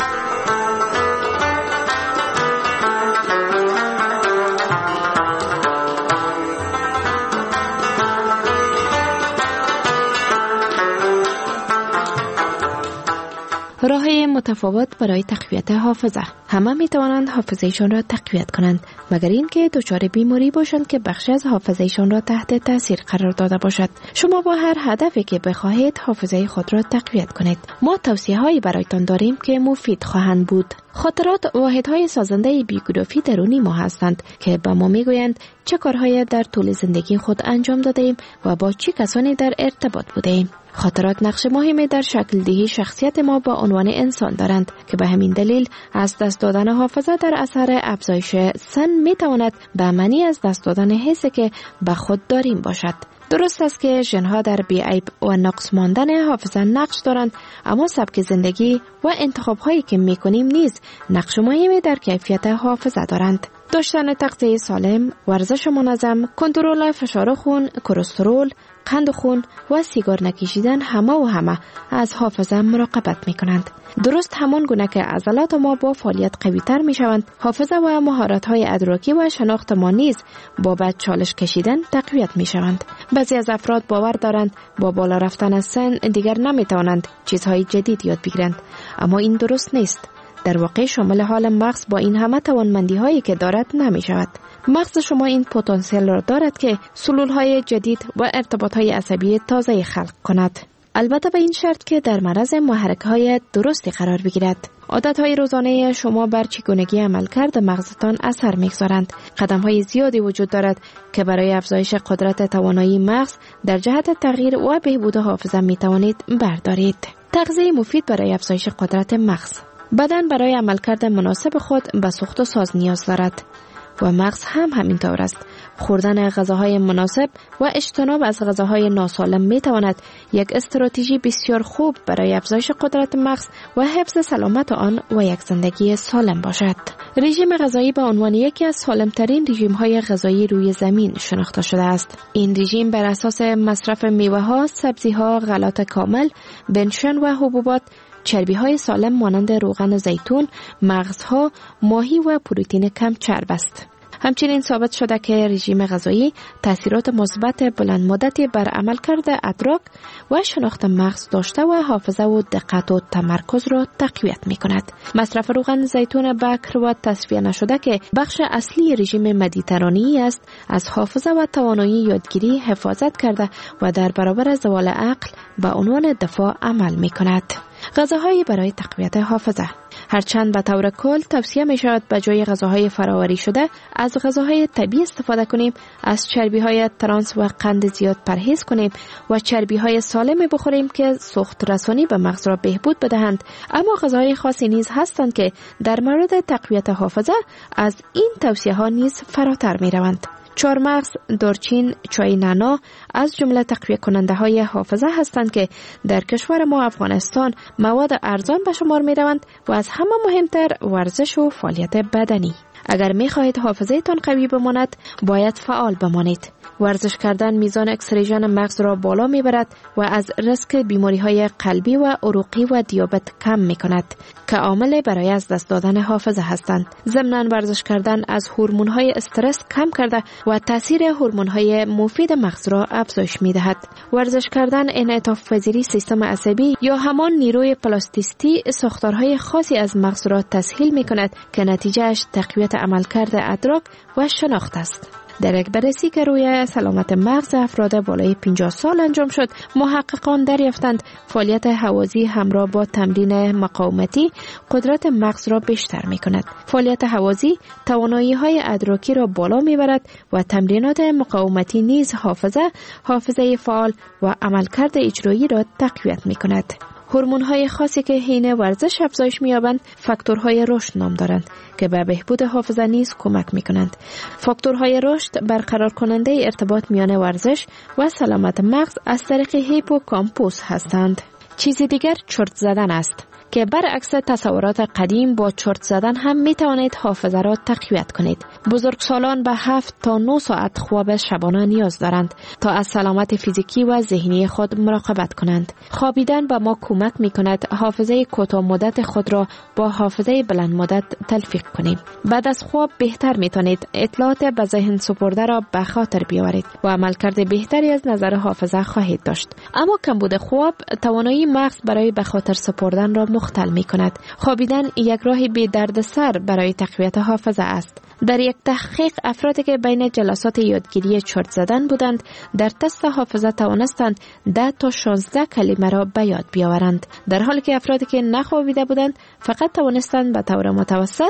راه متفاوت برای تقویت حافظه. همه می توانند حافظه‌شان را تقویت کنند مگر اینکه دچار بیماری باشند که بخش از حافظه‌شان را تحت تاثیر قرار داده باشد. شما با هر هدفی که بخواهید حافظه خود را تقویت کنید. ما توصیه‌هایی برایتان داریم که مفید خواهند بود. خاطرات واحدهای سازنده بیوگرافی درونی ما هستند که به ما میگویند چه کارهایی در طول زندگی خود انجام دادیم و با چه کسانی در ارتباط بودیم. خاطرات نقش مهمی در شکل دهی شخصیت ما با عنوان انسان دارند که به همین دلیل از دست دادن حافظه در اثر افزایش سن می تواند به معنی از دست دادن حسی که به خود داریم باشد. درست است که ژن‌ها در بی‌عیب و نقص ماندن حافظه نقش دارند، اما سبک زندگی و انتخاب‌هایی که می‌کنیم نیز نقش مهمی در کیفیت حافظه دارند. داشتن تغذیه سالم، ورزش منظم، کنترل فشار خون، کلسترول، قند خون و سیگار نکشیدن همه از حافظه مراقبت می کنند. درست همان گونه که عضلات ما با فعالیت قوی تر می شوند، حافظه و مهارت های ادراکی و شناخت ما نیز بابت چالش کشیدن تقویت می شوند. بعضی از افراد باور دارند با بالا رفتن از سن دیگر نمی توانند چیزهای جدید یاد بگیرند، اما این درست نیست. در واقع شامل حال مغز با این همه توانمندی هایی که دارد نمی شود. مغز شما این پتانسیل را دارد که سلول های جدید و ارتباط های عصبی تازه خلق کند. البته به این شرط که در معرض محرک های درستی قرار بگیرد. عادت های روزانه شما بر چگونگی عملکرد مغزتان اثر می‌گذارند. قدم های زیادی وجود دارد که برای افزایش قدرت توانایی مغز در جهت تغییر و بهبود حافظه می توانید بردارید. تغذیه مفید برای افزایش قدرت مغز. بدن برای عملکرد مناسب خود به سوخت و ساز نیاز دارد و مغز هم همینطور است. خوردن غذاهای مناسب و اجتناب از غذاهای ناسالم می تواند یک استراتژی بسیار خوب برای افزایش قدرت مغز و حفظ سلامت آن و یک زندگی سالم باشد. رژیم غذایی به عنوان یکی از سالمترین رژیم‌های غذایی روی زمین شناخته شده است. این رژیم بر اساس مصرف میوه‌ها، سبزی‌ها، غلات کامل، بنشن و حبوبات، چربی‌های سالم مانند روغن زیتون، مغزها، ماهی و پروتئین کم چرب است. همچنین ثابت شده که رژیم غذایی تاثیرات مثبت بلند مدتی بر عملکرد ادراک و شناخت مغز داشته و حافظه و دقت و تمرکز را تقویت می کند. مصرف روغن زیتون بکر و تصفیه نشده که بخش اصلی رژیم مدیترانی است، از حافظه و توانایی یادگیری حفاظت کرده و در برابر زوال عقل به عنوان دفاع عمل می کند. غذاهای برای تقویت حافظه. هرچند به طور کل توصیه می شود به جای غذاهای فراوری شده از غذاهای طبیعی استفاده کنیم، از چربی‌های ترانس و قند زیاد پرهیز کنیم و چربی‌های سالم بخوریم که سوخت رسانی به مغز را بهبود بدهند، اما غذاهای خاصی نیز هستند که در مورد تقویت حافظه از این توصیه‌ها نیز فراتر می روند. چهارمغز، دارچین، چای نعنا از جمله تقویه کننده های حافظه هستند که در کشور ما افغانستان مواد ارزان به شمار می روند و از همه مهمتر ورزش و فعالیت بدنی. اگر می خواهید حافظه تان قوی بماند، باید فعال بمانید. ورزش کردن میزان اکسیژن مغز را بالا می برد و از ریسک بیماری های قلبی و عروقی و دیابت کم می کند که عامل برای از دست دادن حافظه هستند. ضمناً ورزش کردن از هورمون های استرس کم کرده و تاثیر هورمون های مفید مغز را افزایش می دهد. ورزش کردن انعطاف پذیری سیستم عصبی یا همان نیروی پلاستیسیتی ساختارهای خاصی از مغز را تسهیل می کند که نتیجهش تقویت عملکرد ادراک و شناخت است. در یک بررسی که روی سلامت مغز افراد بالای 50 سال انجام شد، محققان دریافتند فعالیت هوازی همراه با تمرین مقاومتی قدرت مغز را بیشتر می کند. فعالیت هوازی توانایی های ادراکی را بالا می برد و تمرینات مقاومتی نیز حافظه فعال و عملکرد اجرایی را تقویت می کند. هورمون‌های خاصی که حین ورزش افزایش می‌یابند فاکتورهای رشد نام دارند که به بهبود حافظه نیز کمک می‌کنند. فاکتورهای رشد برقرار کننده ارتباط میان ورزش و سلامت مغز از طریق هیپوکامپوس هستند. چیزی دیگر چرت زدن است که برعکس تصورات قدیم با چرت زدن هم می توانید حافظه را تقویت کنید. بزرگسالان به 7 تا 9 ساعت خواب شبانه نیاز دارند تا از سلامت فیزیکی و ذهنی خود مراقبت کنند. خوابیدن به ما کمک می کند حافظه کوتاه مدت خود را با حافظه بلند مدت تلفیق کنیم. بعد از خواب بهتر می توانید اطلاعات به ذهن سپرده را به خاطر بیاورید و عملکرد بهتری از نظر حافظه خواهید داشت. اما کمبود خواب توانایی مغز برای به خاطر سپردن را مختل می کند. خوابیدن یک راه بی دردسر برای تقویت حافظه است. در یک تحقیق افرادی که بین جلسات یادگیری چرت زدن بودند در تست حافظه توانستند 10 تا 16 کلمه را به یاد بیاورند، در حالی که افرادی که نخوابیده بودند فقط توانستند به طور متوسط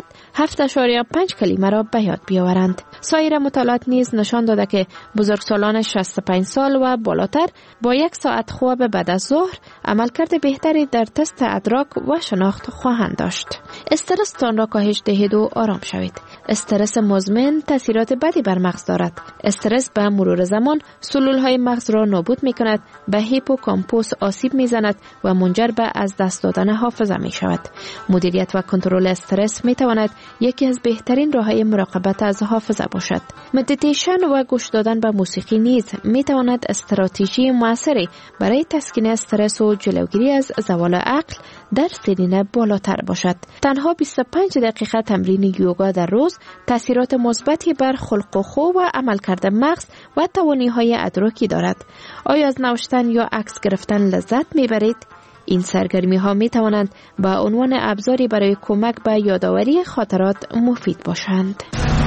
7.5 کلمه را به یاد بیاورند. سایر مطالعات نیز نشان داده که بزرگسالان 65 سال و بالاتر با 1 ساعت خواب بعد از ظهر عملکرد بهتری در تست ادراک و شناخت خواهند داشت. استرس تان را کاهش دهید و آرام شوید. استرس مزمن تاثیرات بدی بر مغز دارد. استرس به مرور زمان سلولهای مغز را نابود می کند، به هیپوکامپوس آسیب می زند و منجر به از دست دادن حافظه می شود. مدیریت و کنترل استرس می تواند یکی از بهترین راه‌های مراقبت از حافظه باشد. مدیتیشن و گوش دادن به موسیقی نیز می تواند استراتژی موثری برای تسکین استرس و جلوگیری از زوال عقل در سنین بالاتر باشد. تنها 25 دقیقه تمرین یوگا در روز تاثیرات مثبتی بر خلق و خو و عملکرد مغز و توانایی‌های ادراکی دارد. آیا از نوشتن یا عکس گرفتن لذت می‌برید؟ این سرگرمی ها می توانند به عنوان ابزاری برای کمک به یادآوری خاطرات مفید باشند.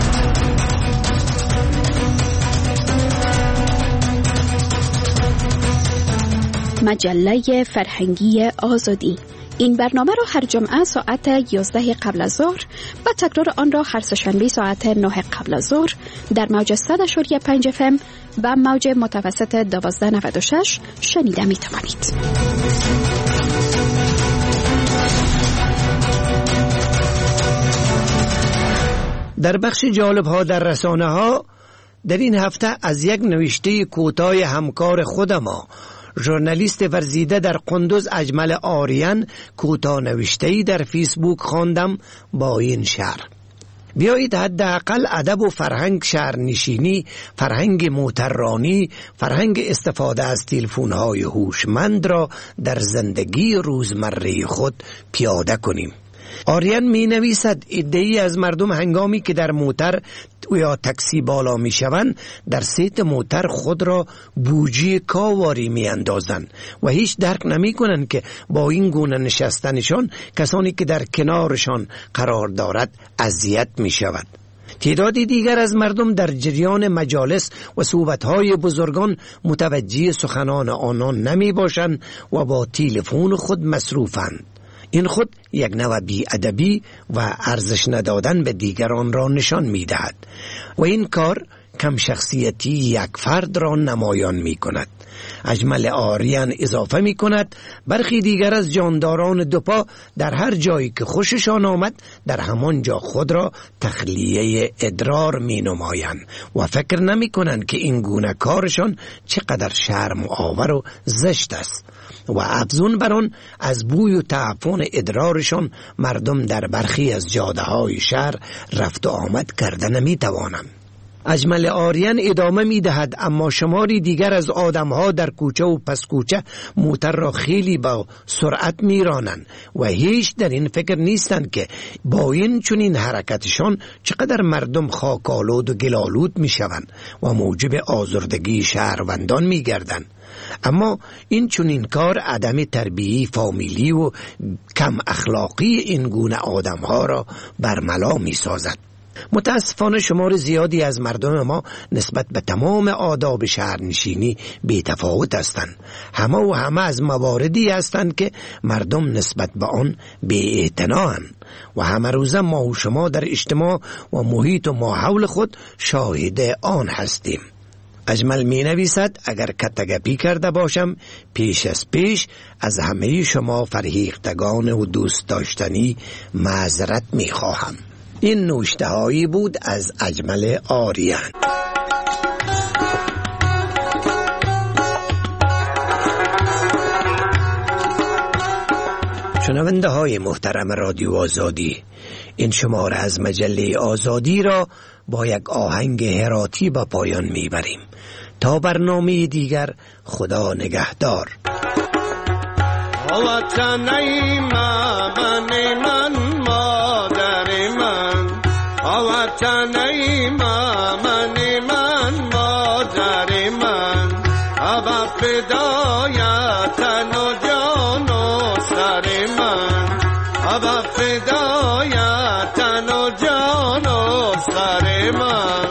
مجله فرهنگی آزادی. این برنامه را هر جمعه ساعت 11 قبل از ظهر و تکرار آن را هر سه‌شنبه ساعت 9 قبل از ظهر در موج 100.5 FM و موج متوسط 1296 شنیده می توانید. در بخش جالب ها در رسانه ها در این هفته از یک نوشته کوتاه همکار خود ما ژورنالیست ورزیده در قندوز اجمل آریان کوتاه نوشته‌ای در فیسبوک خواندم با این شعر: بیایید حداقل ادب و فرهنگ شهرنشینی، فرهنگ موتررانی، فرهنگ استفاده از تلفن‌های هوشمند را در زندگی روزمره خود پیاده کنیم. آریان می نویسد عده‌ای از مردم هنگامی که در موتر یا تاکسی بالا می شوند در سیت موتر خود را بوجی کاواری می اندازند و هیچ درک نمی کنند که با این گونه نشستنشان کسانی که در کنارشان قرار دارد اذیت می شود. تعدادی دیگر از مردم در جریان مجالس و صحبت‌های بزرگان متوجه سخنان آنان نمی باشند و با تلفن خود مصروفند. این خود یک نوع بی‌ادبی و ارزش ندادن به دیگران را نشان می‌دهد و این کار کم شخصیتی یک فرد را نمایان می‌کند. اجمل آریان اضافه می‌کند برخی دیگر از جانداران دوپا در هر جایی که خوششان آمد در همان جا خود را تخلیه ادرار می‌نمایند و فکر نمی‌کنند که این گونه کارشان چقدر شرم آور و زشت است و افزون بر آن از بوی و تعفن ادرارشان مردم در برخی از جاده‌های شهر رفت و آمد کرده نمی‌توانند. اجمل آریان ادامه می‌دهد اما شماری دیگر از آدم‌ها در کوچه و پس کوچه موتر را خیلی با سرعت می‌رانند و هیچ در این فکر نیستند که با این چنین حرکتشان چقدر مردم خاک‌آلود و گل‌آلود می‌شوند و موجب آزردگی شهروندان می‌گردند. اما این چنین کار عدم تربیتی فامیلی و کم اخلاقی این گونه آدم‌ها را برملا می‌سازد. متاسفانه شمار زیادی از مردم ما نسبت به تمام آداب شهرنشینی بی‌تفاوت هستند. همه از مواردی هستند که مردم نسبت به آن بی‌اعتنااند و همه روزه ما و شما در اجتماع و محیط و ماحول خود شاهد آن هستیم. اجمل می نویسد اگر کتگپی کرده باشم پیش از همه شما فرهیختگان و دوست داشتنی معذرت می خواهم. این نوشته هایی بود از اجمل آریان. شنونده های محترم رادیو آزادی، این شماره از مجله آزادی را با یک آهنگ هراتی به پایان میبریم. تا برنامه دیگر خدا نگهدار. وطنی من مادر من، وطنی من مادر من، ابا فدایتن و جان و سر من، ابا فدایتن و جان و سر من.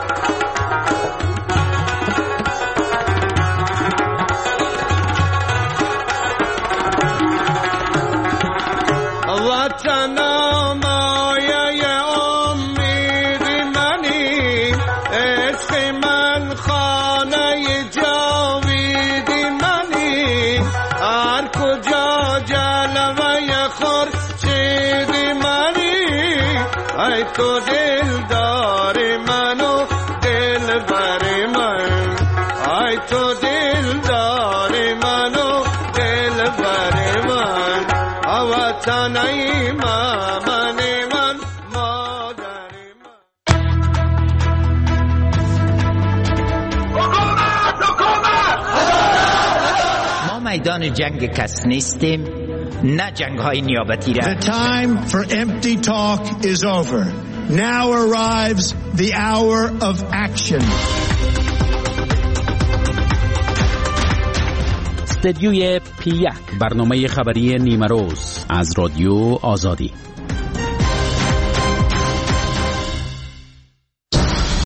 وطنم آیه امید منی، عشق من خانه جاوید منی، هر کجا جلوه خورشید منی، ای تو دلدار من و دلبر من، ای تو دلدار من و دلبر من. وطنی میدان جنگ کس نیستیم، نه جنگ های نیابتی را. The time for empty talk is over. Now arrives the hour of action. استدیوی P1 برنامه خبری نیمروز از رادیو آزادی.